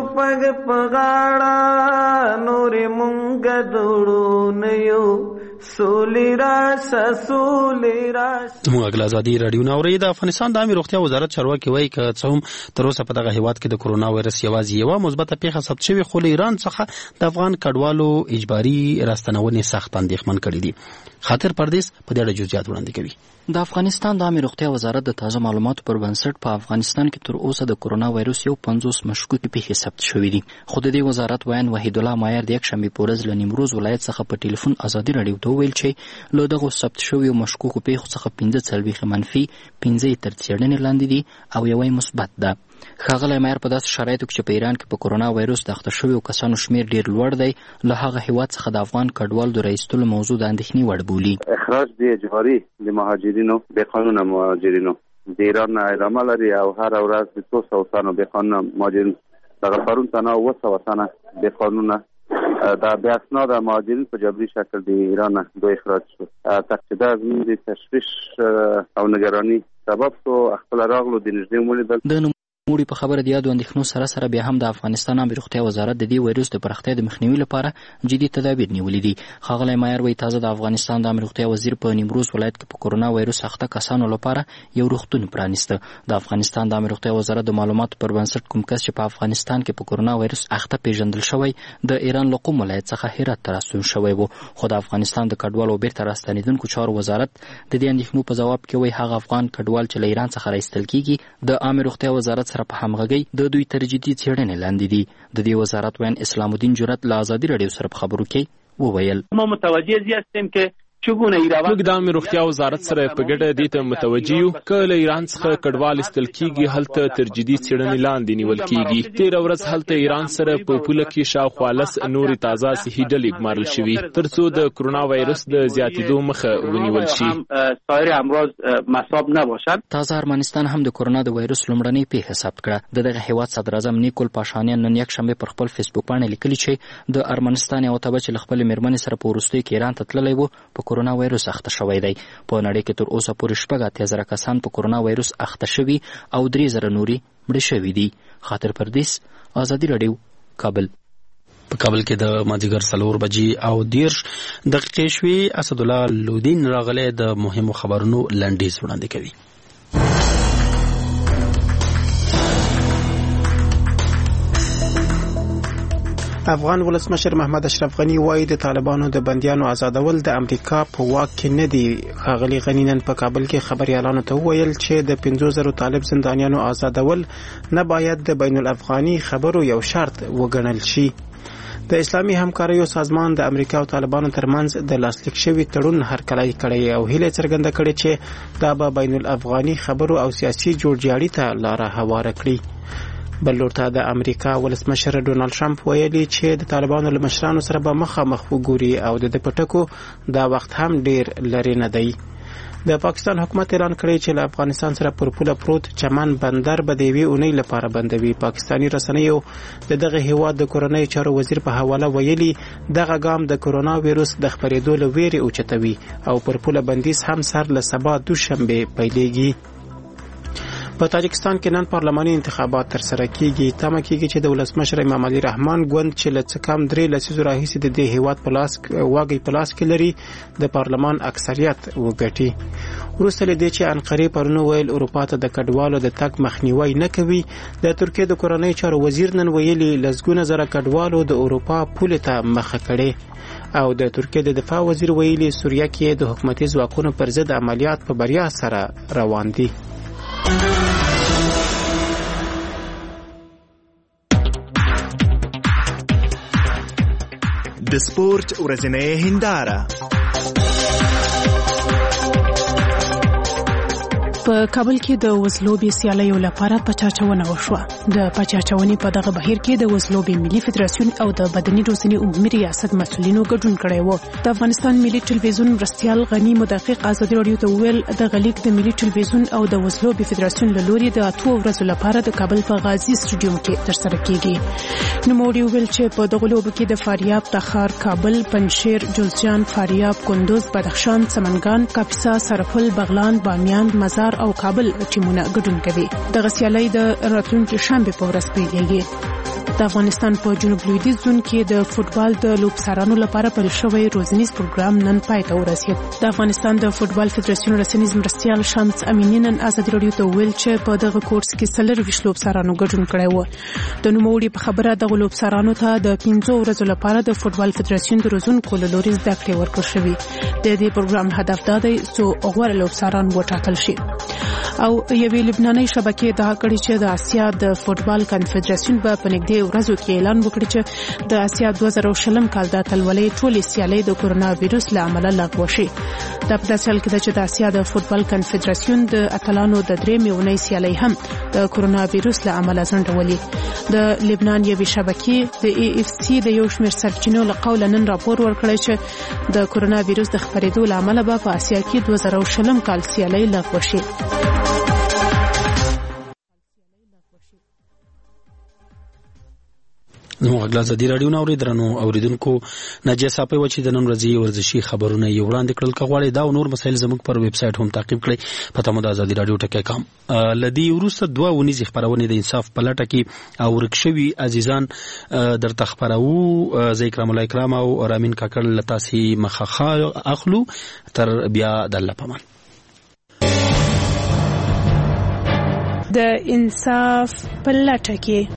مونږ دوړو نه یو سولې راشه سولې راشه. موږ ازادي راډیو نه اوري. د افغانستان د عامه روغتیا وزارت چارواکي وایي که څه هم تر اوسه په دغه هیواد کې د کرونا وایرس یوازې یوه مثبته پیښه ثبت شوې، خو له ایران څخه د افغان کډوالو اجباري راستنونې سخت اندېښمن کړي دي. خاطر پردیس په دې اړه جزئیات وړاندې کوي. د افغانستان د عامه روغتیا وزارت د تازه معلوماتو پر بنسټ په افغانستان کې تر اوسه د کرونا وایرس یو 50 مشکوکې پیښې ثبت شوې دي. خو د دې وزارت وایي وحید الله مایر د یکشنبې په ورځ له نیمروز ولایت څخه په ټلیفون ازادي راډیو ته وویل چې له دغو ثبت شویو مشکوکو پیښو څخه 15 منفي، 5 تر څېړنې لاندې دي او 1 مثبت ده. ښاغلی مایر په داسې شرایطو کې چې په ایران کې په کرونا وایرس د اخته شویو کسانو شمیر ډېر لوړ دی، له هغه هیواد څخه د افغان کډوالو د راایستلو موضوع د اندېښنې وړ بولي. اخراج د اجباري د مهاجرینو بې قانونه مهاجرینو د ایران نه ادامه لري او هر ورځ د 200 تنو بې قانونه مهاجرین دغه پرون تنه 200 تنه بې قانونه دا بې اسناد مهاجرین په جبري شکل د ایران نه دوی اخراج شو. تقریبا د تشویش او نگرانی سبب شو خپل راغلو د نږدې ولیدل. موړي په خبره د یادو اندېښنو سره سره بیا هم د افغانستان عامه روغتیا وزارت د دې وایرس د پراختیا د مخنیوي لپاره جدي تدابیر نیولي دي. ښاغلی مایر وایي تازه د افغانستان د عامه روغتیا وزیر په نیمروز ولایت کې په کرونا وایرس اخته کسانو لپاره یو روغتون پرانیسته. د افغانستان د عامه روغتیا وزارت د معلوماتو پر بنسټ کوم کس چې په افغانستان کې په کرونا وایرس اخته پیژندل شوی د ایران له قم ولایت څخه هرات ته راستون شوی و، خو د افغانستان د کډوالو بیرته راستنېدونکو چارو وزارت د دې اندېښنو په ځواب کې وایي هغه افغان کډوال چې له ایران څخه راایستل کېږي د عامه روغتیا وزارت سره په همغږۍ د دوی تر جدي څېړنې لاندې دي. د دې وزارت وین اسلام الدین جرأت له ازادي راډیو سره په خبرو کې وویل ما متوجه هستیم که موږ د عامه روغتیا وزارت سره په ګډه دې ته متوجه یو که له ایران څخه کډوال ایستل کیږي هلته تر جدي څېړنې لاندې نیول کیږي. تېره ورځ هلته ایران سره په پوله کې شاوخوا 10 نورې تازه صحي ډلې ګمارل شوي ترڅو د کرونا وایرس د زیاتېدو مخه ونیول شي. تازه ارمنستان هم د کرونا د وایرس لومړنۍ پیښه ثبت کړه. دغه هیواد صدر اعظم نیکول پاشانیان نن یکشنبه پر خپل فیسبوک باندې لیکلي چې د ارمنستان یو تبع چې خپل میرمنې سره په وروستیو کې ایران ته تللی و په کرونا وایرس اخته شوی دی. په نړۍ کې تر اوسه پورې 80,000 کسان په کرونا وایرس اخته شوي او 3,000 نوري مړه شوي دي. خاطر پردیس، آزادي رادیو، کابل. په کابل کې د مازیګر 4 بجې او 10 دقیقې شوي. اسدالله لودین راغلی د مهمو خبرونو لنډیز وړاندې کوي. افغان ولسمشر محمد اشرف غنی وایي د طالبانو د بندیانو آزادول د امریکا په واک کې نه دي. ښاغلي غنی نن په کابل کې خبريالانو ته وویل چې د 15,000 طالب زندانیانو آزادول نه باید د بین الافغاني خبرو یو شرط وګڼل شي. د اسلامي همکاریو سازمان د امریکا او طالبانو ترمنځ د لاسلیک شوي تړون هرکلی کړی او هیله څرګنده کړې چې دا به بین الافغاني خبرو او سیاسي جوړجاړي ته لاره هواره کړي. بل لورته د امریکا ولسمشر ډونالد ټرمپ ویلي چې د طالبانو له مشرانو سره به مخامخ وګوري او د پټکو دا وخت هم ډیر لري نه دی. د پاکستان حکومت اعلان کړی چې له افغانستان سره پر پوله پروت چمن بندر به د یوې اونۍ لپاره بندوي. پاکستانی رسنیو دغه هیواد د کورنۍ چارو وزیر په حواله ویلي دغه ګام د کرونا وایرس د خپرېدو له ویرې اوچتوي او پر پوله بندیز هم سر له سبا دوشنبه پیلېږي. په تاجکستان کې نن پارلماني انتخابات تر سره کیږي. تمه کیږي چې د ولسمشر امام علي رحمان ګوند چې له څه کم 3 لسیزو راهیسې د دې هیواد په لاس واګي په لاس کې لري د پارلمان اکثریت وګټي. وروسته له دې چې انقره پرونو ویل اروپا ته د کډوالو د تګ مخنیوي نه کوي، د ترکیه د کورنۍ چارو وزیر نن ویلي لزګونه زره کډوالو د اروپا پولې ته مخه کړي او د ترکیه د دفاع وزیر ویلي سوریه کې د حکومتي ځواکونو پر ضد عملیات په بریا سره روان دي. د سپورت ورځنۍ هنداره. په کابل کې د وزلوبې سیالیو لپاره پچاچونه وشوه. د پچاچونې په دغه بهیر کې د وزلوبې ملي فدراسیون او د بدني روزنې عمومي ریاست مسؤلینو ګډون کړی و. د افغانستان ملي ټلویزیون مرستیال غنی مدقق آزادي رادیو ته ویل د غلیک د ملي ټلویزیون او د وزلوبې فدراسیون له لوري د 8 ورځو لپاره د کابل په غازی سټډیوم کې ترسره کیږي. نوموړي ویل چې په دغه لوبو کې د فاریاب، تخار، کابل، پنجشیر، جوزجان، فاریاب، کندوز، بدخشان، سمنګان، کاپیسا، سرپل، بغلان، بامیان، مزار او کابل ټیمونه ګډون کوي. د غسیالۍ د راتلونکي شنبه په ورځ پیلېږي. د افغانستان په جنوب لویدیځ زون کې د فوتبال د لوبسارانو لپاره پیل شوی روزنیز پروګرام نن پای ته ورسید. د افغانستان د فوتبال فدراسیون رسنیز مرستیال شمس امینی نن آزادي رادیو ته ویل چې په دغه کورس کې 24 لوبسارانو ګډون کړی و. د نوموړي په خبره دغه لوبسارانو ته د 15 ورځو لپاره د فوتبال فدراسیون د روزونکو له لوري زده کړې ورکړل شوې. د دې پروګرام هدف دا دی چې غوړ لوبساران وټاکل شي. او یوې لبناني شبکې دا کړی چې د آسیا د فوتبال کنفدراسیون په پنځه ورځو کې اعلان وکړ چې د آسیا 2020 کال د اتلولۍ ټولې سیالۍ د کرونا وایرس له امله لغوه شي. د په داسې حال کې چې د آسیا د فوتبال کنفدراسیون د اتلانو د 3 میونۍ سیالۍ هم د کرونا وایرس له امله ځنډولې. د لبنان یوې شبکې د AFC د یو شمېر سرچینو له قوله نن راپور ورکړی چې د کرونا وایرس د خپرېدو له امله به په آسیا کې 2020 کال سیالۍ لغوه شي. زموږ غږ ازادي رادیو نو درنو اوریدونکو ناجیه صاحب و چې د نن ورځې ورزشي خبرونه یې وړاندې کړل. کغواړي دا او نور مسایل زموږ پر ویب سټ هم تعقیب کړئ. پته مو د ازادي رادیو ټکی کام لدی وروسته 2 ونیز خبرونه د انصاف په لټه کې او ورکشوي عزیزان در تخبرو زې کرام الله کرام او رامین کاکړ لتاسي مخخا اخلو تر بیا د الله پامان. د انصاف په لټه کې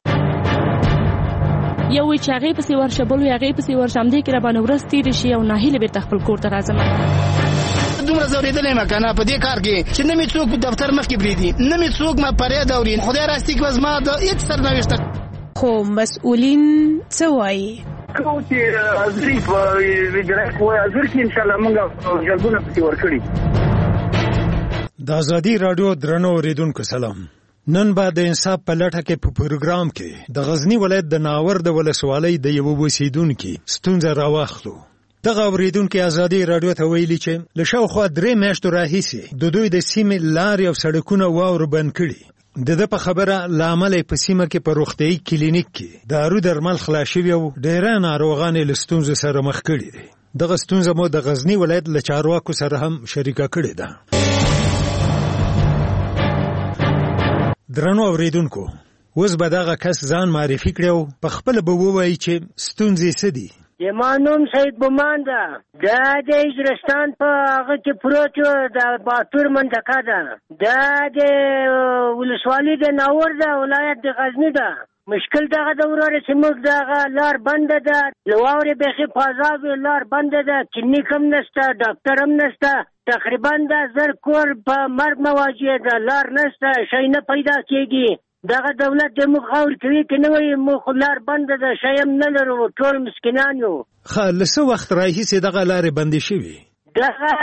یو چې هغه په سیور شبل یو هغه په سیور شمدې کې را باندې ورستې رشي او ناهیله به تخپل کور ته راځم. دومره زوریدلې مکنه په دې کار کې چې نه می څوک دفتر مخ کې بریدي، نه می څوک ما پرې دورین. خدای راستي کې وزما د هیڅ سرنوشت. خو مسؤلین څه وایي؟ کوم چې ازري په ویډرک وای ازر کې ان شاء الله موږ جلبونه پتی ورکړي. د ازادي رادیو درنو اوریدونکو سلام. نن بعد انصاف په لټه کې په پروګرام کې د غزنی ولایت د ناور د ولسوالۍ د یو اوسیدونکو ستونزه راوخلو. دغه اوریدونکو ازادي رادیو ته ویلي چې له شاوخوا 3 میاشتو راهیسې د دوی د سیمې لارې او سړکونه واورو بند کړي. د په خبره لامل په سیمه کې په روغتيایي کلینیک کې دارو درمل خلاص شوی او ډېر ناروغان له ستونزو سره مخ کړي دي. دغه ستونزه مو د غزنی ولایت له چارواکو سره هم شریکه کړې ده. درنو اوریدونکو، اوس به دغه کس ځان معرفي کړي او په خپل به ووایي چې ستونزې څه دي. یمانوم سید بمان ده. دا د اجرستان په هغه کې پروت د باتور منطقه ده. دا د ولسوالۍ د ناور ده، ولایت د غزنی ده. مشکل دغه د وراره چې موږ دغه لار بنده ده، لواورې بیخي فاضاب لار بنده ده، کلینیک هم نشته، ډاکټر هم نشته، تقریبا د 1000 کور په مرګ مواجه ده، لار نشته، شی نه پیدا کېږي. دغه دولت د موږ غور کوي که نه وایي موږ لار بنده ده، شی هم نه لرو، ټول مسکینان یو. ښه، له څه وخت راهیسې دغه لارې بندې شوي؟ دغه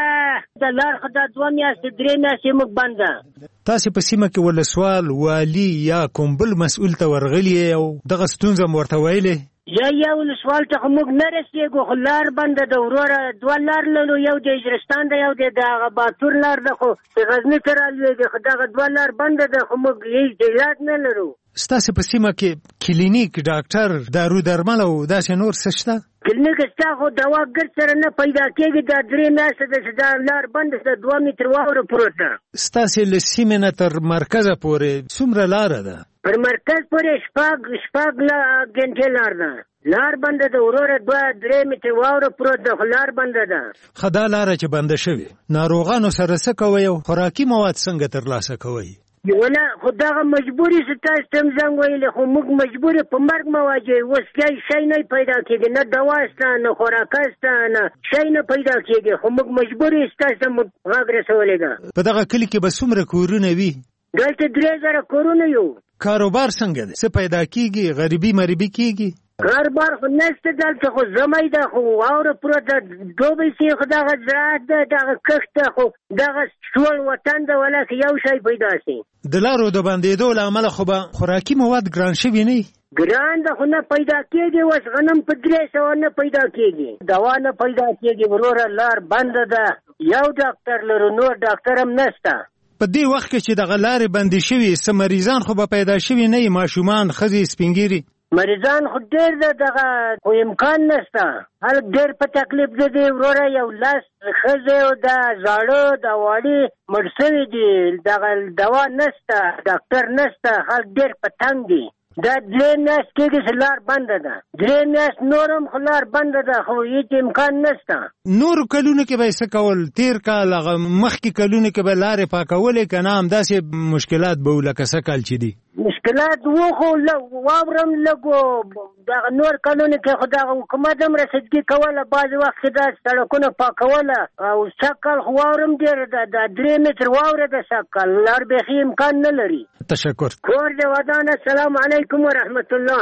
د لار خو دا 2 میاشتې 3 میاشتې موږ بنده. تاسې په سیمه کې ولسوال، والي یا کوم بل مسؤل ته ورغلي او دغه ستونزه مو ورته ویلې؟ یا ولسوال ته خو موږ نه رسېږو، خو لار بنده ده وروره. 2 لار لرو، یو د اجرستان ده، یو د هغه باتور لار ده، خو د غزني ته رالوېږي، خو دغه 2 لار بنده ده، خو موږ هېڅ علاج نه لرو. ستاسې په سیمه کې کلینیک، ډاکټر، دارو درمل او داسې نور څه شته؟ کلینیک شته، خو دوا ګرد سره نه پیدا کېږي. دا 3 میاشتې ده چې دا لار بنده ده، 2 متر واوره پروت ده. ستاسې له سیمې نه تر مرکزه پورې څومره لاره ده؟ پر مرکز پورې شپږ غنټې لار ده. لار بنده ده وروره، 2-3 متر واوره پروت ده، خو لار بنده ده. ښه، دا لاره چې بنده شوې، ناروغانو سره څه کوئ او خوراکي مواد څنګه ترلاسه کوئ؟ نه، خو دغه مجبوري چې تاسو ته هم زنګ ویلې، خو موږ مجبورې په مرګ مواجه یو. اوس شی نه پیدا کېږي، نه دوا شته، نه خوراکه شته، نه شی نه پیدا کېږي، خو موږ مجبورې ستاسو ته موږ غږ رسولی ده. په دغه کلي کې به څومره کورونه وي؟ دلته 3000 کورونه یو. کاروبار څنګه دی؟ څه پیدا کېږي؟ غریبي مریبي کېږي؟ کاروبار خو نشته دلته، خو زمی ده، خو واوره پروت ده، دوبی سي، خو دغه زراعت ده، دغه کښت ده، خو دغه ټول وطن ده، ولکه یو شی پیدا سي. د لارو د بندېدو له امله خو به خوراکي مواد ګران شوي نه وي؟ ګران ده، خو نه پیدا کېږي. اوس غنم په 300 نه پیدا کېږي، دوا نه پیدا کېږي وروره، لار بنده ده. یو ډاکټر لرو، نور ډاکټر هم نشته. په دې وخت کې چې دغه لارې بندې شوي، څه مریضان خو به پیدا شوي نه وي؟ ماشومان، ښځې، سپین ږیري؟ مریضان خو ډېر ده، دغه خو امکان نشته. خلک ډېر په تکلیف دي وروره. 10 ښځې او د زاړه د واړي مړ شوي دي، دغه دوا نشته، ډاکټر نشته، خلک ډېر په تنګ دي. دا 3 میاشت کېږي چې لار بنده ده. 3 میاشت نور هم خو لار بنده ده، خو هېڅ امکان نشته. نورو کلونو کې به یې څه کول؟ تېر کال، هغه مخکې کلونو کې به لارې پاکولې که نه همداسې مشکلات به وو لکه څه کال چې دي؟ مشکلات وو، خو واورم لږ وو. دغه نور کلونو کې خو دغه حکومت هم رسیدګي کوله، بعضې وخت کې دا سړکونه پاکوله، او سږکال خو واورم ډېره ده، دا 3 متر واوره ده سږکال، لار بیخي امکان نه لري. تشکر. کور دې ودان. السلام علیکم ورحمت الله.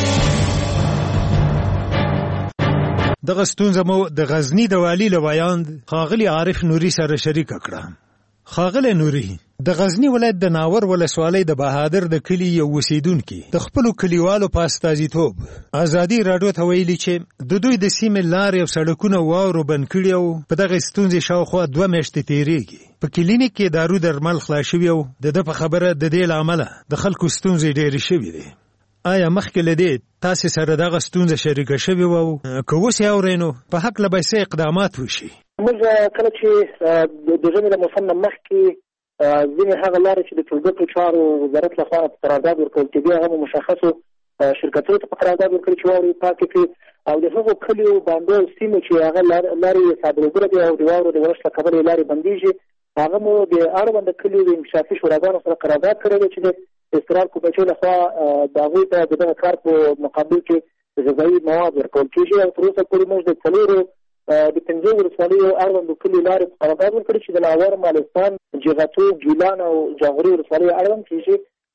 دغه ستونزه مو د غزنی د والي له ویاند ښاغلي عارف نوري سره شریکه کړه. ښاغلی نوري، د غزنی ولایت د ناور ولسوالۍ د بهادر د کلي یو اوسیدونکي د خپلو کلیوالو په استازیتوب ازادي راډیو ته ویلي چې د دوی د سیمې لارې او سړکونه واورو بند کړي او په دغه ستونزې شاوخوا 2 میاشتې تېرېږي. په کلینیک کې دارو درمل خلاص شوي او د ده په خبره د دې له امله د خلکو ستونزې ډېرې شوي دي. آیا مخکې له دې تاسې سره دغه ستونزه شریکه شوې وه او که اوس یې اورئ نو په هکله به څه اقدامات وشي؟ موږ کله چې د ژمي له موسم نه مخکې ځینې هغه لارې چې د ټولګټو چارو وزارت لخوا په قرارداد ورکول کېدې، هغه مشخصو شرکتونو ته په قرارداد ورکړي چې واورې پاکې کړي، او د هغو کلیو، باندو او سیمو چې هغه لارې صادروګره دي او د واورو د ورښت له کبله یې لارې بندېږي، هغه مو د اړونده کلیو د انکشافي شوراګانو سره قرارداد کړی دی چې د استقلال کمیټې لخوا د هغوی ته د دغه کار په مقابل کې غذایي مواد ورکول کېږي. او تر اوسه پورې موږ د 4 د 5 ولسوالیو اړوندو کلیو لارې په قرارداد ورکړي چې د لاور، مالستان، جغتو، ګیلان او جاغوري ولسوالیو اړوند کېږي.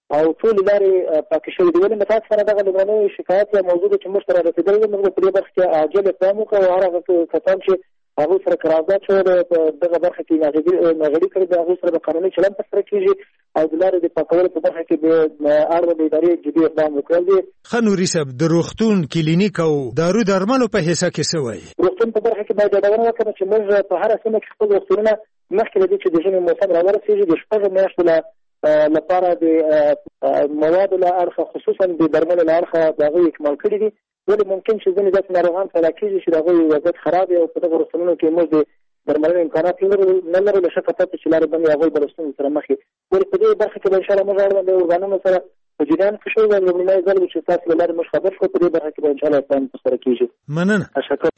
او ټول لارې پاکې شوې دي. ولې متاسفانه دغه لومړنی شکایت یا موضوع چې موږ ته رارسېدلی دی، موږ په دې برخه کې عاجل اقدام وکړو او هر هغه کسان چې هغوی سره قرارداد شوی دی په دغه برخه کې ناغېړي کړې ده، هغوی سره به قانوني چلند ترسره کېږي او د لارې د پاکولو په برخه کې به اړوند ادارې جدي اقدام وکړل دي. ښه نوري صاحب، د روغتون کلینیک او دارو درملو په حصه کې څه وایي؟ روغتون په برخه کې باید یادونه وکړم چې موږ په هره سیمه کې خپل روغتونونه مخکې له دې چې د ژمي موسم راورسېږي د 6 میاشتو لپاره د موادو له اړخه خصوصا د درملو له اړخه د هغوی اکمال کړي دي. ولې ممکن چې ځینې داسې ناروغان پیدا کېږي چې د هغوی وضعیت خراب وي او په دغه روغتونونو کې موږ د درملنې امکانات نه لرو، له شکه پرته چې لارې بندې هغوی به له ستونزو سره مخ وي. ولې په دې برخه کې به انشاءالله موږ اړوند ارګانونو سره په جریان کې شو. دا لومړنی ځل و چې تاسو له لارې موږ خبر شو. په دې برخه کې به انشاءالله اقدام ترسره کېږي. مننه. تشکر.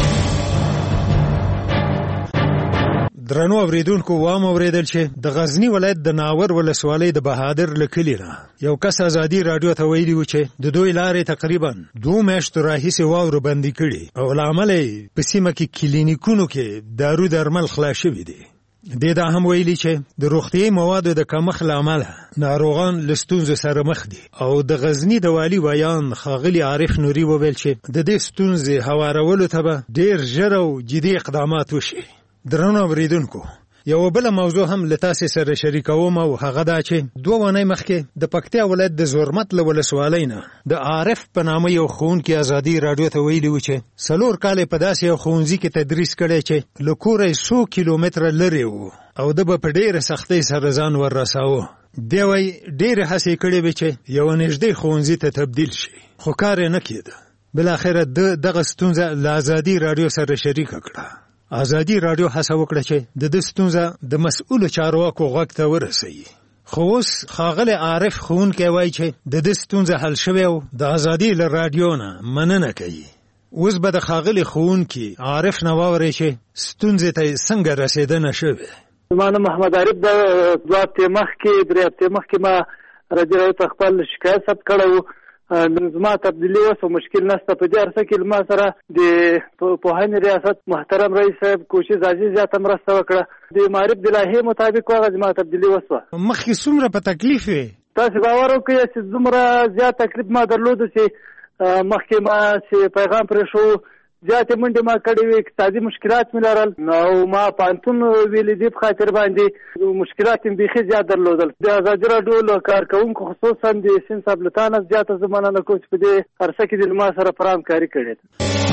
درنو اوریدونکو، وام اوریدل چې د غزنی ولایت د ناور ولسوالۍ د بهادر له کلي نه یو کس ازادي رادیو ته ویلي و چې د دوی لارې تقریبا 2 میاشتو راهیسې واورو بندي کړي او له امله یې په سیمه کې کلینیکونو کې دارو درمل خلاص شوي دي. دې دا هم ویلي چې د روغتیایي موادو د کمښت له امله ناروغان له ستونزو سره مخ دي او د غزني د والي ویان ښاغلي عارف نوري وویل چې د دې ستونزې هوارولو ته به ډېر ژر او جدي اقدامات وشي. درنو اوریدونکو، یو بل موضوع هم له تاسو سره شریکوم او هغه دا چې 2 ونې مخکې د پکتیا ولایت د زورمت له ولسوالۍ نه د عارف په نامه یو ښوونکي ازادي رادیو ته ویلي و چې 4 کال په داسې یو ښوونځي کې تدریس کړی چې له کوره 100 کیلومتره لرې و او د به په ډېره سختۍ سره ځان وررساوه. دی وایي ډېرې هڅې کړې وې چې یو نږدې ښوونځي ته تبدیل شي، خو کار یې نه کېده. بالاخره دغه ستونزه له ازادي رادیو سره شریکه کړه. ازادي رادیو هڅه وکړه چې د دې ستونزه د مسؤلو چارواکو غوږ ته ورسوي. خو اوس ښاغلی عارف ښوونکی وایي چې د دې ستونزه حل شوې او د ازادي له رادیو نه مننه کوي. اوس به د ښاغلي ښوونکي عارف نه واورئ چې ستونزې ته څنګه رسېدنه شوې. زما نوم محمد عارف د 2 هفتې مخکې 3 هفتې مخکې ما رادیو رادیو ته خپل شکایت ثبت کړی و. زما تبدیلي اوس مشکل نشته. په دې عرصه کې ما سره د پوهنې ریاست محترم رئیس صاحب کوشش عزیز زیاته مرسته وکړه. د معرف د لایحې مطابق هغه زما تبدیلي وسوه. مخکې څومره په تکلیف وې؟ تاسو باور وکړئ چې دومره زیات تکلیف ما درلود چې مخکې ما چې پیغام پرې شو زیاتې منډې ما کړې وې، اقتصادي مشکلات مې لرل او ما پوهنتون ویلې دې په خاطر باندې مشکلات مې بیخي زیات درلودل. د ازادي راډیو له کارکوونکو خصوصا د سین صاحب له تا نه زیاته زه مننه کوم چې په دې عرصه کې د ما سره پوره همکاري کړې ده.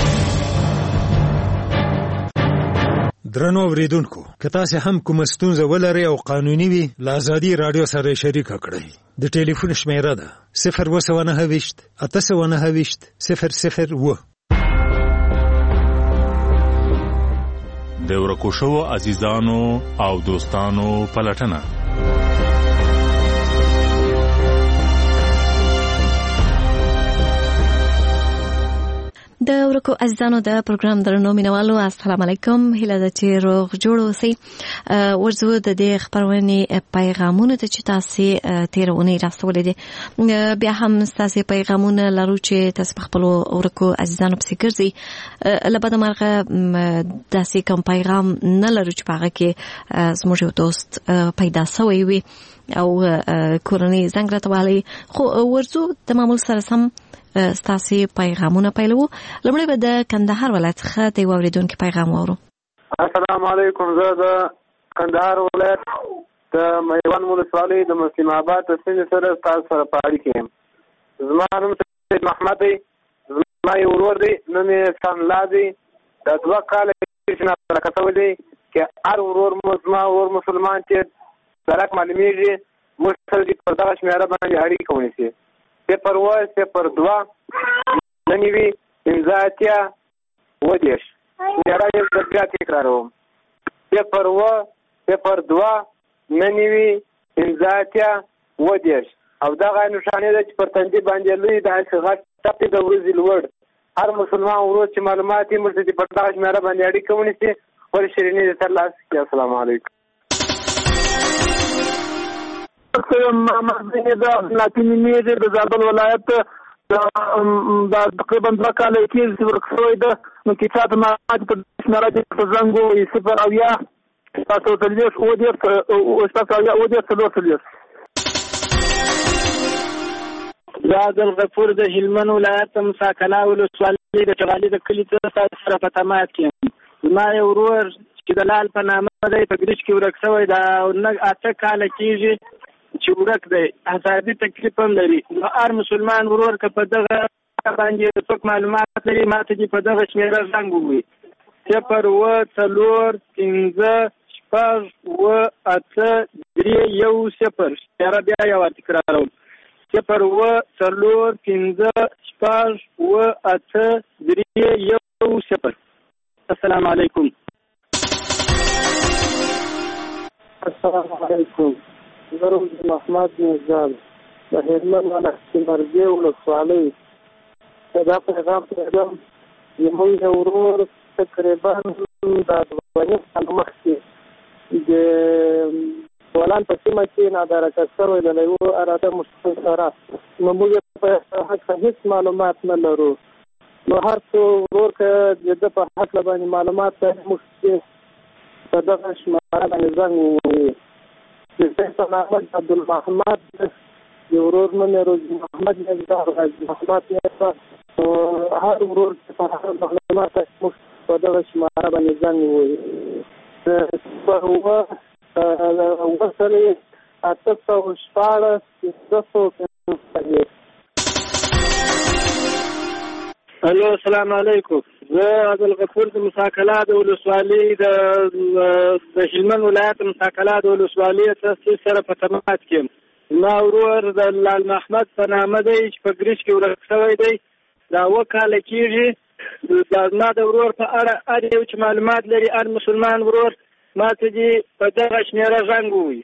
درنو اوریدونکو، که تاسو هم کومه ستونزه ولرئ او قانوني وي، له ازادي رادیو سره شریکه کړئ. د ټلیفون شمیره ده 029 829 001. د ورکو شوو عزیزانو او دوستانو پلټنه. د ورکو عزیزانو د پروګرام درنو مینوالو السلام علیکم. هیله ده چې روغ جوړ اوسئ. ورځو د دې خبرونې پیغامونه ته چې تاسو تیر اونۍ راستولې دي، بیا هم تاسو پیغامونه لرو چې تاسو په خپل ورکو عزیزانو پسې ګرځئ. له بده مرغه داسې کوم پیغام نه لرو چې په هغه کې زموږ یو دوست پیدا شوی وي او کورنۍ زنګ راته والی، خو ورځو د معمول سره سم ستاسو پیغامونه پیلو. لومړی به د کندهار ولایت څخه د اوریدونکو پیغام واورو. السلام علیکم. زه د کندهار ولایت د میوند ولسوالۍ د مسلم آباد د سیمې سره تاسو سره په اړیکه یم. زما نوم سید محمد دی. زما یو ورور دی، نوم یې سانلا دی. د 2 کاله چې نه راکتولی چې هر ورور مو زما ور مسلمان چې درک معلومیږي موږ سره په دغه شمیره باندې اړیکه ونیسي. 0-2 ننوي 15 شمیره یې بیا تکراروم. 0-2 ننوي 15 او دغه نشانه ده چې پر تندي باندې لوی د غټ ټاپې د ورځې لوړ. هر مسلمان ورور چې معلومات یې موږ ته په دغه شمیره باندې اړیکه ونیسي خپل شیریني د ترلاسه کړي. السلام علیکم. محمد د لاتینی میډیا د زابل ولایت د تقریبا 2 کال کې چې ورکوي ده نو کې چاته ما په شمیره د زنګو 0 او یا تاسو ته لیک او د تاسو یا او د څلور څلور زه عبدالغفور د هلمند ولایت مساکلا ولسوالۍ د چغالي د کلي سره په تماس کې یم. زما یو ورور چې د لال په نامه دی په ګریج کې ورک شوی دا 8 کاله کېږي چې ورک دی. حسابي تکلیف هم لري. نو هر مسلمان ورور که په دغه باندې څوک معلومات لري ما ته دې په دغه شمېره زنګ ووهي 0 4 5 6 8 3 1 0. بیا یو تکراروم 0 4 5 6 8 3 1 0. السلام علیکم. السلام علیکم. زه محمد نژاد د هلمند ولایت مرګي ولسوالۍ دا پیغام پرېږدم. زموږ یو ورور تقریبا د 2 کال مخکې د ولان په سیمه کې نادرکت شوی د یوه اراده مشکل سره. نو موږ په حق هیڅ معلومات نه لرو. نو هر څو ورور که د ده په هکله باندې معلومات لري موږ په دغه شماره باندې زنګ ووهي. د فیصل احمد عبدالمحمد د ورور نوم یې روزي محمد نژاد غازي محمد نژاد. هر ورور چې په هغه معلومات لري موږ په دغه شماره باندې زنګ ووهي. 0 الو السلام علیکم. زه عبدالغفور د مساکلا د ولسوالۍ د هلمند ولایت مساکلا د ولسوالۍ سره په تماس کې یم. زما ورور د لال محمد په نامه دی چې په ګریج کې ورک شوی دی دا 2 کاله کېږي. زما د ورور په اړه هر یو چې معلومات لري هر مسلمان ورور ما ته دې په دغه شمېره زنګ ووهي.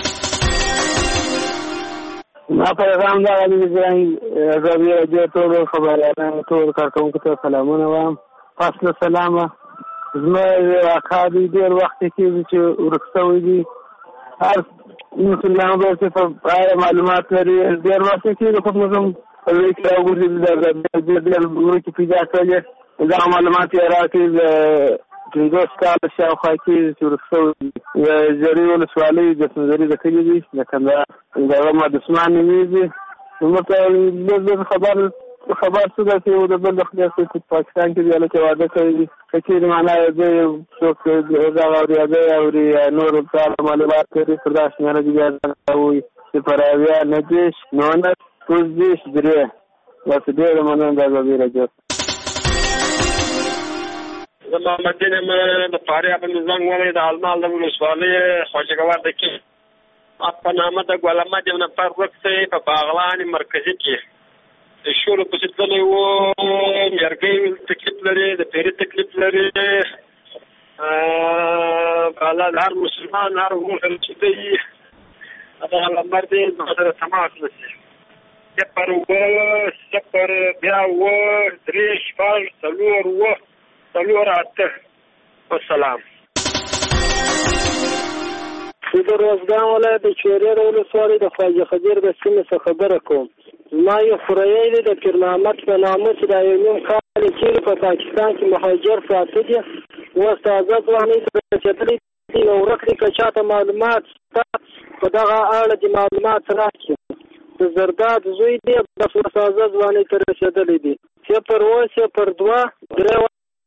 ما پیغام دا غوښتل چې زه بیا ټول خبریالان ټول کارکوونکو ته سلامونه وایم. پس له سلامه زما اکا دی ډېر وخت کېږي چې ورک شوی دی. هر مسلمان به چې په اړه معلومات لري ډېر وخت کېږي خو موږ هم په لوی کې راوګرځېدو ډېر ورکې پیدا کړلې. دغه معلومات یې راکړي 50 کاله شاوخوا کېږي چې ورک شوی دی. زري ولسوالۍ د سنځري د کلي دی د کندهار دغه مدسمان نومیږي. موږ ته لږ خبر څه ده چې د بل د خدای په پاکستان کې دی هلته واده کوي که چېرې معنا دی څوک دغه اورېده اوري یا نور څه معلومات لري پر دا شمېره دې بیا ووایي 0 9 19 3 داسې ډېره مننه د ازادۍ راډیو. زه محمد دین یم د فاریاب مې زنګ ووهی د المال د ولسوالۍ خواجهګوار د کې په نامه د ګل احمد یو نفر ورک شوی په باغلان مرکزي کې د شولو پسې تللی و. میرګۍ تکلیف لري د پیري تکلیف لري. الله هر مسلمان هر ورور چې دی دغه نمبر دی ما سره تماس وکړي 0 بیا 3 4 8. والسلام. د روزګان ولایت د چوریر ولسوالۍ د خواجه خدیر د سیمې څخه خبره کوم. زما یو خوریی دی د پیر محمد په نامه چې دا 1 نیم کال کېږي په پاکستان کې مهاجر پراته دي. اوس تازه ځوانۍ ته رسېدلی دي. نو ورک دي که چاته معلومات شته په دغه اړه دې معلومات راکړي. د زرداد زوی دی بس اوس تازه ځوانۍ ته رسېدلی دي. 0 2 3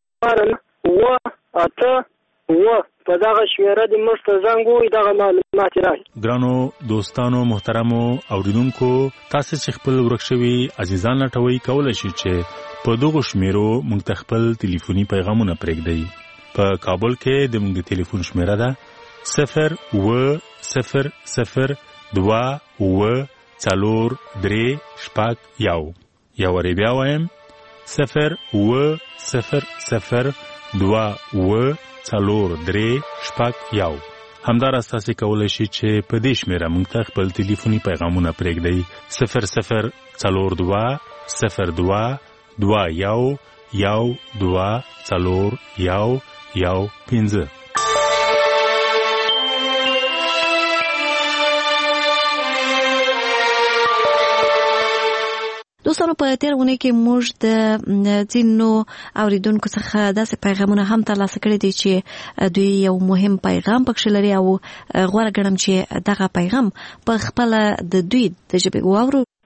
په دغه شمېره د موږ ته زنګ ووهي دغه معلومات راکړي. ګرانو دوستانو محترمو اوریدونکو تاسو چې خپل ورک شوي عزیزان لټوئ کولی شئ چې په دغو شمېرو موږ ته خپل ټلیفوني پیغامونه پرېږدئ. په کابل کې د موږ د ټلیفون شمېره ده 0 0 0 2 4 3 1. یا وری بیا وایم 0 0 0 2 4 3 1. همداراز تاسو کولی شئ چې په دې شمېره موږ ته خپل ټلیفوني پیغامونه پرېږدئ 0 0 4 2 0 2 2 1 1 2 4 1 1 5. دوستانو په تیر غونډه کې موږ د ځینو اوریدونکو څخه داسې پیغامونه هم ترلاسه کړي دي چې دوی یو مهم پیغام پکښې لري او غوره ګڼم چې دغه پیغام په خپله د دوی د ژبې واورو.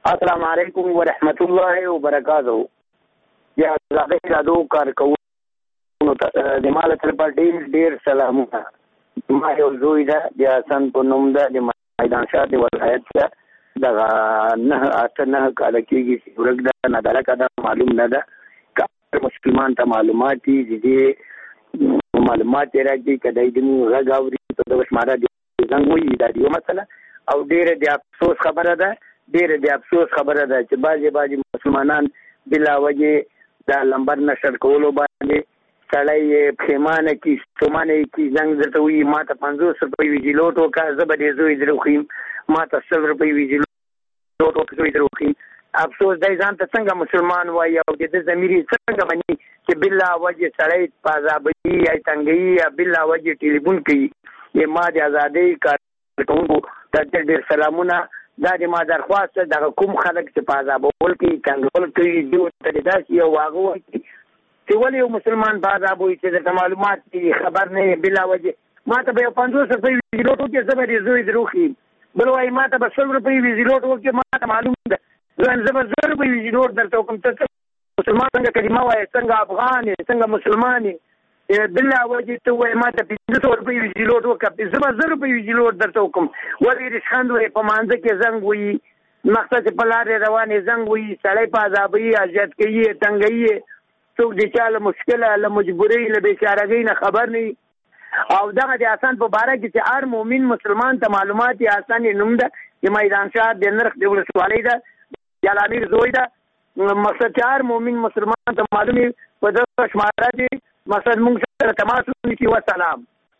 السلام علیکم ورحمت الله وبرکاتو. یا زاده رادو کارکونو د مال تر په ډیر سلامونه. ما یو زوی ده د حسن په نوم ده د میدان شاه د ولایت څخه دغه 9 کال کېږي چې ورګ ده ندارکه ده معلوم نه ده. مسلمان ته معلومات دي معلومات راځي کدی د غږ اوري په دغه شماره دي څنګه وي دا یو مسله او ډېر د افسوس خبره ده چې بعضي مسلمانان بلا وجه دا لمبر نشر کولو باندې سړی پښیمانه کی ستومانه کی زنګ درته وي ما ته 50 روپۍ ویجلوټ وکړه زه به دې زوی دروخیم ما ته 100 روپۍ ویجلوټ وکړه زوی دروخیم. افسوس دی ځان ته څنګه مسلمان وایي او د ضمیر څنګه مني چې بلا وجه سړی پازابي یا تنګي یا بلا وجه ټلیفون کوي. ما د ازادۍ کارکونکو ته ډېر سلامونه. دا د ما درخواست د کوم خلک چې پازابول کوي تنګول کوي دوی ته داسې یو واغ وایي چې ولې یو مسلمان پازابوي چې د معلومات خبر نه بلا وجه ما ته به 50 روپۍ ویجلوټ وکړي زه به دې زوی دروخیم بل وایي ما ته به 100 روپۍ ویجلوټ وکړي ما ته معلوم ده زه به 100 روپۍ ویجلوټ درته وکړم ته مسلمان څنګه کلمه وایي څنګه افغان یې څنګه مسلمان یې بلا وجه ته وایي ما ته 500 روپۍ ویجلوټ وکړه زه به 100 روپۍ ویجلوټ درته وکړم. ولې رسخند وایي په مانځه کې زنګ وایي مقصد په لارې روانې زنګ وایي سړی په عذابوي اذیت کوي تنګوي څوک د چا له مشکله له مجبورۍ له بېچارګۍ نه خبر نه او دغه د حسن په باره کې چې هر مؤمن مسلمان ته معلومات یې حسن یې نوم ده د میدان شاه د نرخ د ولسوالۍ ده د الامیر زوی ده مقصد چې هر مؤمن مسلمان ته معلوم وي په دغه شماره کې مقصد موږ سره تماس ونیسي. وسلام.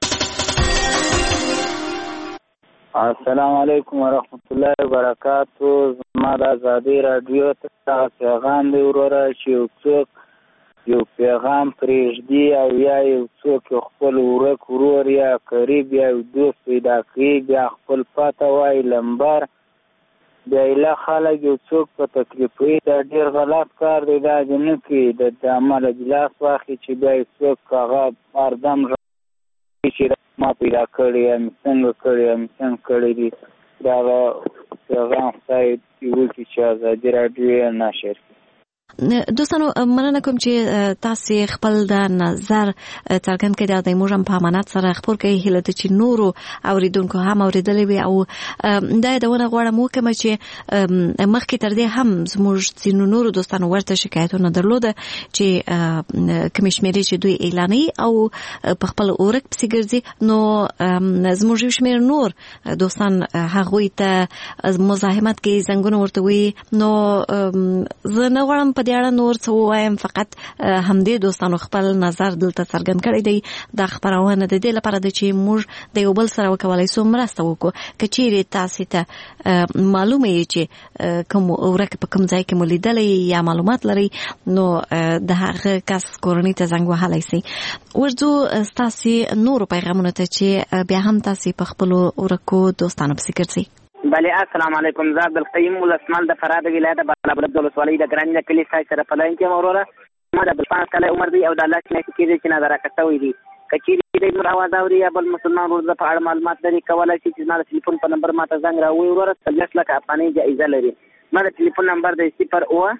السلام علیکم ورحمت الله وبرکاتو. زما د ازادۍ راډیو ته پیغام دی وروره چې یو پیغام پرېږدي او یا یو څوک خپل ورک ورور یا قریب یا دوست پیدا کړي بیا خپل پاته وایي لمبر بیا ایله خلک یو څوک په تکلیف وي دا ډېر غلط کار دی. دا دې نه کوي د عمله ګیلاس واخلي چې بیا یو څوک هغه هردم چې ما پیدا کړی یم څنګه کړی دي دا پیغام خدای وکړي چې ازادي راډیو یې نشر کړي. دوستانو مننه کوم چې تاسو خپل د نظر څرګند کړئ د موږ په امانت سره خبر کوي هله چې نورو اوریدونکو هم اوریدلې وي او دا دونه غواړم وکم چې مخکې تر دې هم زموږ ځینو نورو دوستانو ورته شکایتونه درلوده چې کمشمیري چې دوی اعلاني او په خپل اورک پسې ګرځي نو زموږ شمیر نور دوستان هغه ته مزاحمت کوي زنګونه ورته وي نو زه نه غواړم په دې اړه نور څه وایم فقط همدې دوستانو خپل نظر دلته څرګند کړی دی. دا خبرونه د دې لپاره د چې موږ د یو بل سره وکولای سو مرسته وکړو که چیرې تاسو ته معلومه یې چې کوم ورک په کوم ځای کې مولیدلې یا معلومات لري نو د هغه کس کورنۍ ته زنګ وهلای شي. ورځو تاسو نور پیغامونه ته چې بیا هم تاسو په خپل ورکو دوستانو پسې ګرځي. بله السلام علیکم. زه عبدالقیوم ولسمل د فراد ولایت بالابلد د ولسوالۍ د ګراني د کلي سای سره په لاین کې وروره ما د 15 کاله عمر دی او د الله چې کېږي چې نظر راکړی دی که چیرې د نور اواز اوري یا بل مسلمان ورځ په اړه معلومات لري کولای شي چې زما د ټلیفون په نمبر ماته زنګ راوړي وروره 30 لک افغانۍ جایزه لري. ما د ټلیفون نمبر دی 0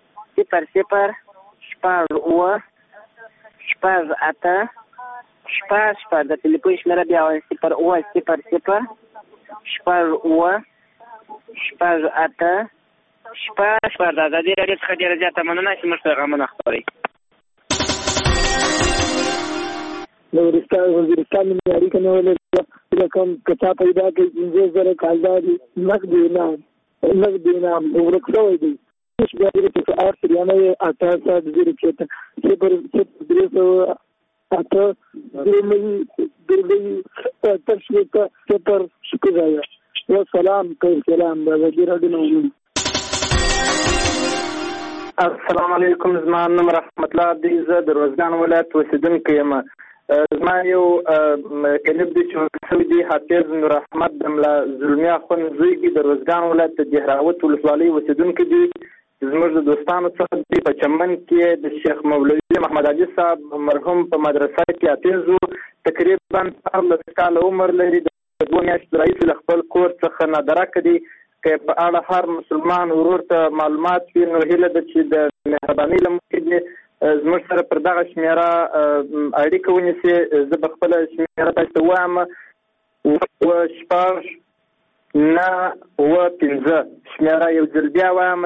د ټلیفون شمیره بیا 0 شپږ اته شپږ د ازادي راډیو څخه ډېره زیاته مننه چې موږ پیغامونه خپروي. د وزیرستان معیاري که نه ولې رقم کچا پیدا کوي 15,000 کالداري نقد انعام ورک شوی دی بیا چې 8 والسلام السلام السلام علیکم. زما نوم رحمت الله دی. زه د روزګان ولایت اوسېدونکی یم. زما یو کلیپ دی چې شوی دی حافظ نور احمد د ملا زلمي اخوند زوی دی د روزګان ولایت د دهراوت ولسوالۍ اوسېدونکی دی. زموږ د دوستانو څخه دی په چمن کې د شیخ مولوي محمد علي صاحب مرحوم په مدرسه کې حافظ تقریبا 14 کاله عمر لري. د 2 میاشتو راهیسې له خپل کور څخه نادرکه دی که په اړه هر مسلمان ورور ته معلومات وي نو هیله ده چې د مهربانۍ له مخې زموږ سره پر دغه شمیره اړیکه ونیسي. زه به خپله شمیره تاسو ته وایم: 995 شمیره یو ځل بیا وایم: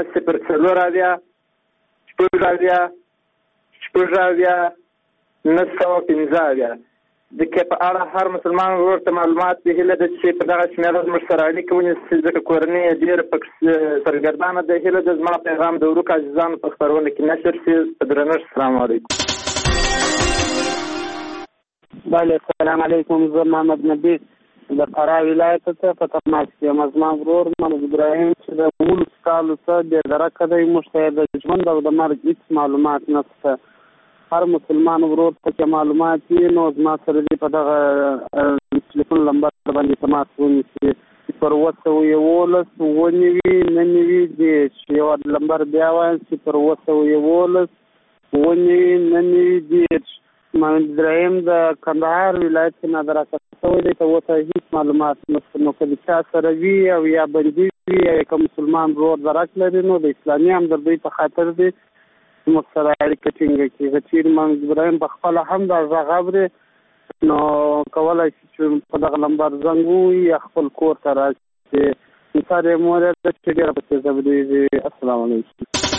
040 د کې په اړه هر مسلمان ورور ته معلومات وي. هیله ده چې په دغه شمیره زموږ سره اړیکه ونیسي ځکه کورنۍ یې ډېره پکې سرګردانه ده. هیله ده زما پیغام د ورک عزیزانو په خپرونه کې نشر شي. په درنښت السلام علیکم. بله السلام علیکم. زه محمد نبی د فراه ولایت ته په تماس کې یم. زما ورور محمد ابراهیم چې د 19 کالو څخه بېدرکه دی. موږ ته د ژوند او د مرګ هېڅ معلومات نشته. هر مسلمان ورور ته چې معلومات وي نو زما سره دې په دغه ټلیفون نمبر باندې تماس ونیسي: 011 99 یو نمبر بیا وایم: 011 99. محمد ابراهیم د کندهار ولایت کې نادرکه شوی دی. ته اوسه هېڅ معلومات نشته. نو که د چا سره وي او یا بندي وي یا که مسلمان ورور درک لري نو د اسلامي همدردۍ په خاطر دی موږ سره اړیکه ټینګه کړي. که چېرې محمد ابراهیم په خپله هم دا غږ اوري نو کولی شي چې په دغه نمبر زنګ ووهي یا خپل کور ته راشي. انسان یې مورد ده چې ډېره پسې ځبرېږي. السلام علیکم.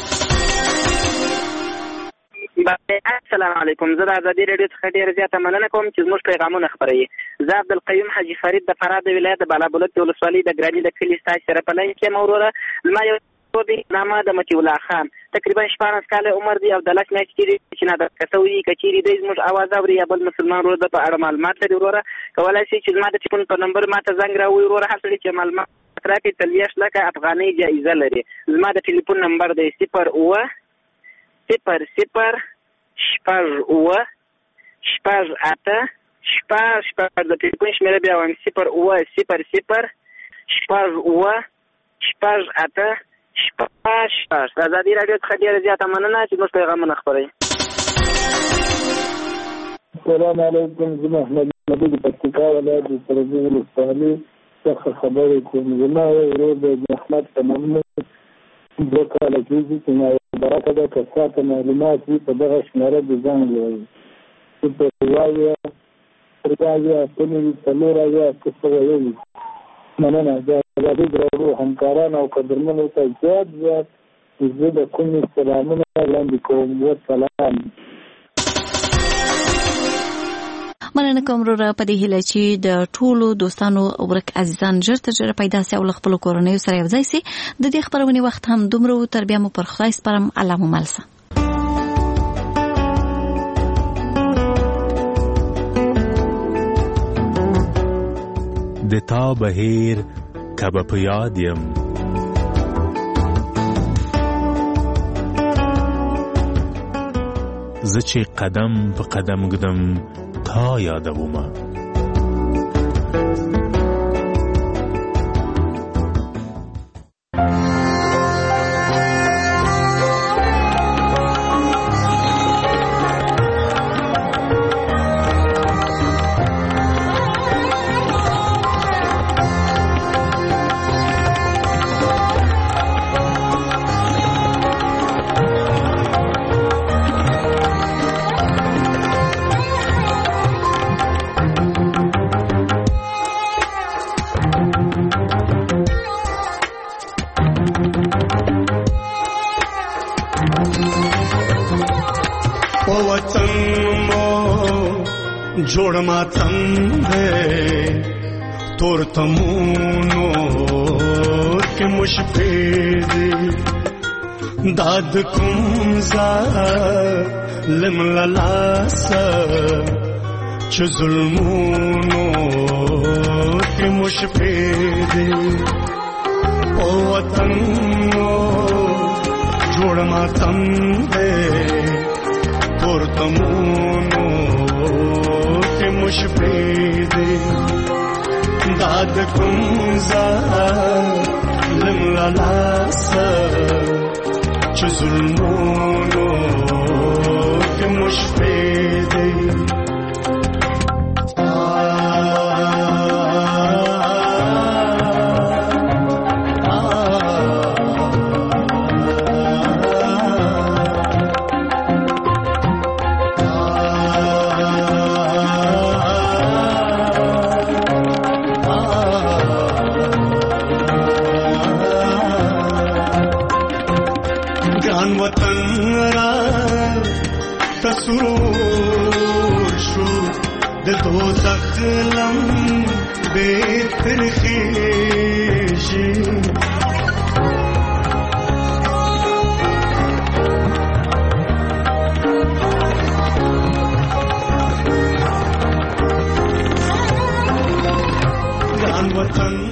السلام علیکم. زه د ازادي راډیو څخه ډېره زیاته مننه کوم چې زموږ پیغامونه خپروي. زه عبدالقیوم حاجي فرید د فراه د ولایت د بالابلوک د ولسوالۍ د ګراني د کلي ستاسو سره په لاین کې یم. وروره زما یو نامه د مطیع الله خان تقریبا 14 کاله عمر دی او د لس میاشتې دی چې نادرکه شوی. که چېرې دی زموږ اواز اوري یا بل مسلمان ورور د په اړه معلومات لري وروره کولی شي چې زما د ټلیفون په نمبر ما ته زنګ راووایي. وروره هر سړي چې معلومات راکړي 30 لکه افغانۍ جایزه لري. زما د ټلیفون نمبر دی 0 0 0 شپږ اوه شپږ اته شپږ د ټلیفون شمېره بیا وایم: 0 اوه 0 0 شپږ اوه شپږ اته شپږ. د ازادي راډیو څخه ډېره زیاته مننه چې زموږ پیغامونه خپروي. السلام علیکم. زه محمد نبی د پکتیکا ولایت د سرحدي ولسوالۍ څخه خبرې کوم. زما یو ورور د احمد تمامه 2 کاله کېږي چې برکه ده. که تا ته معلومات وي په دغه شمېره د زنګ ووایي: 0 مننه. د ازادي راډیو همکاران او قدرمنو ته زیات زه د کومې سلامونه وړاندې کوم. والسلام. مننه کوم وروره په دې هیله چې د ټولو دوستانو ورک عزیزان ژر تر ژره پیدا سي او له خپلو کورنیو سره یوځای سي. د دې خپرونې وخت هم دومره و. تر بیا مو پر خدای سپارم. الله مو مل شه. د تا بهیر کبه په یاد یم زه چې قدم په قدم ږدم تا یادومه. جوړ ماتم دے تور تمونو کې مشفید داد کوم ظالم لاس چې ظلمونو کې مشفید او وطن جوړ ماتم دے تور تمونو مشفید داد کوم ظالم لاس چې ظلمونو کې مشفید ګران وطن را تسرور شو د دوزخ لم بهتر خیشي ګران وطن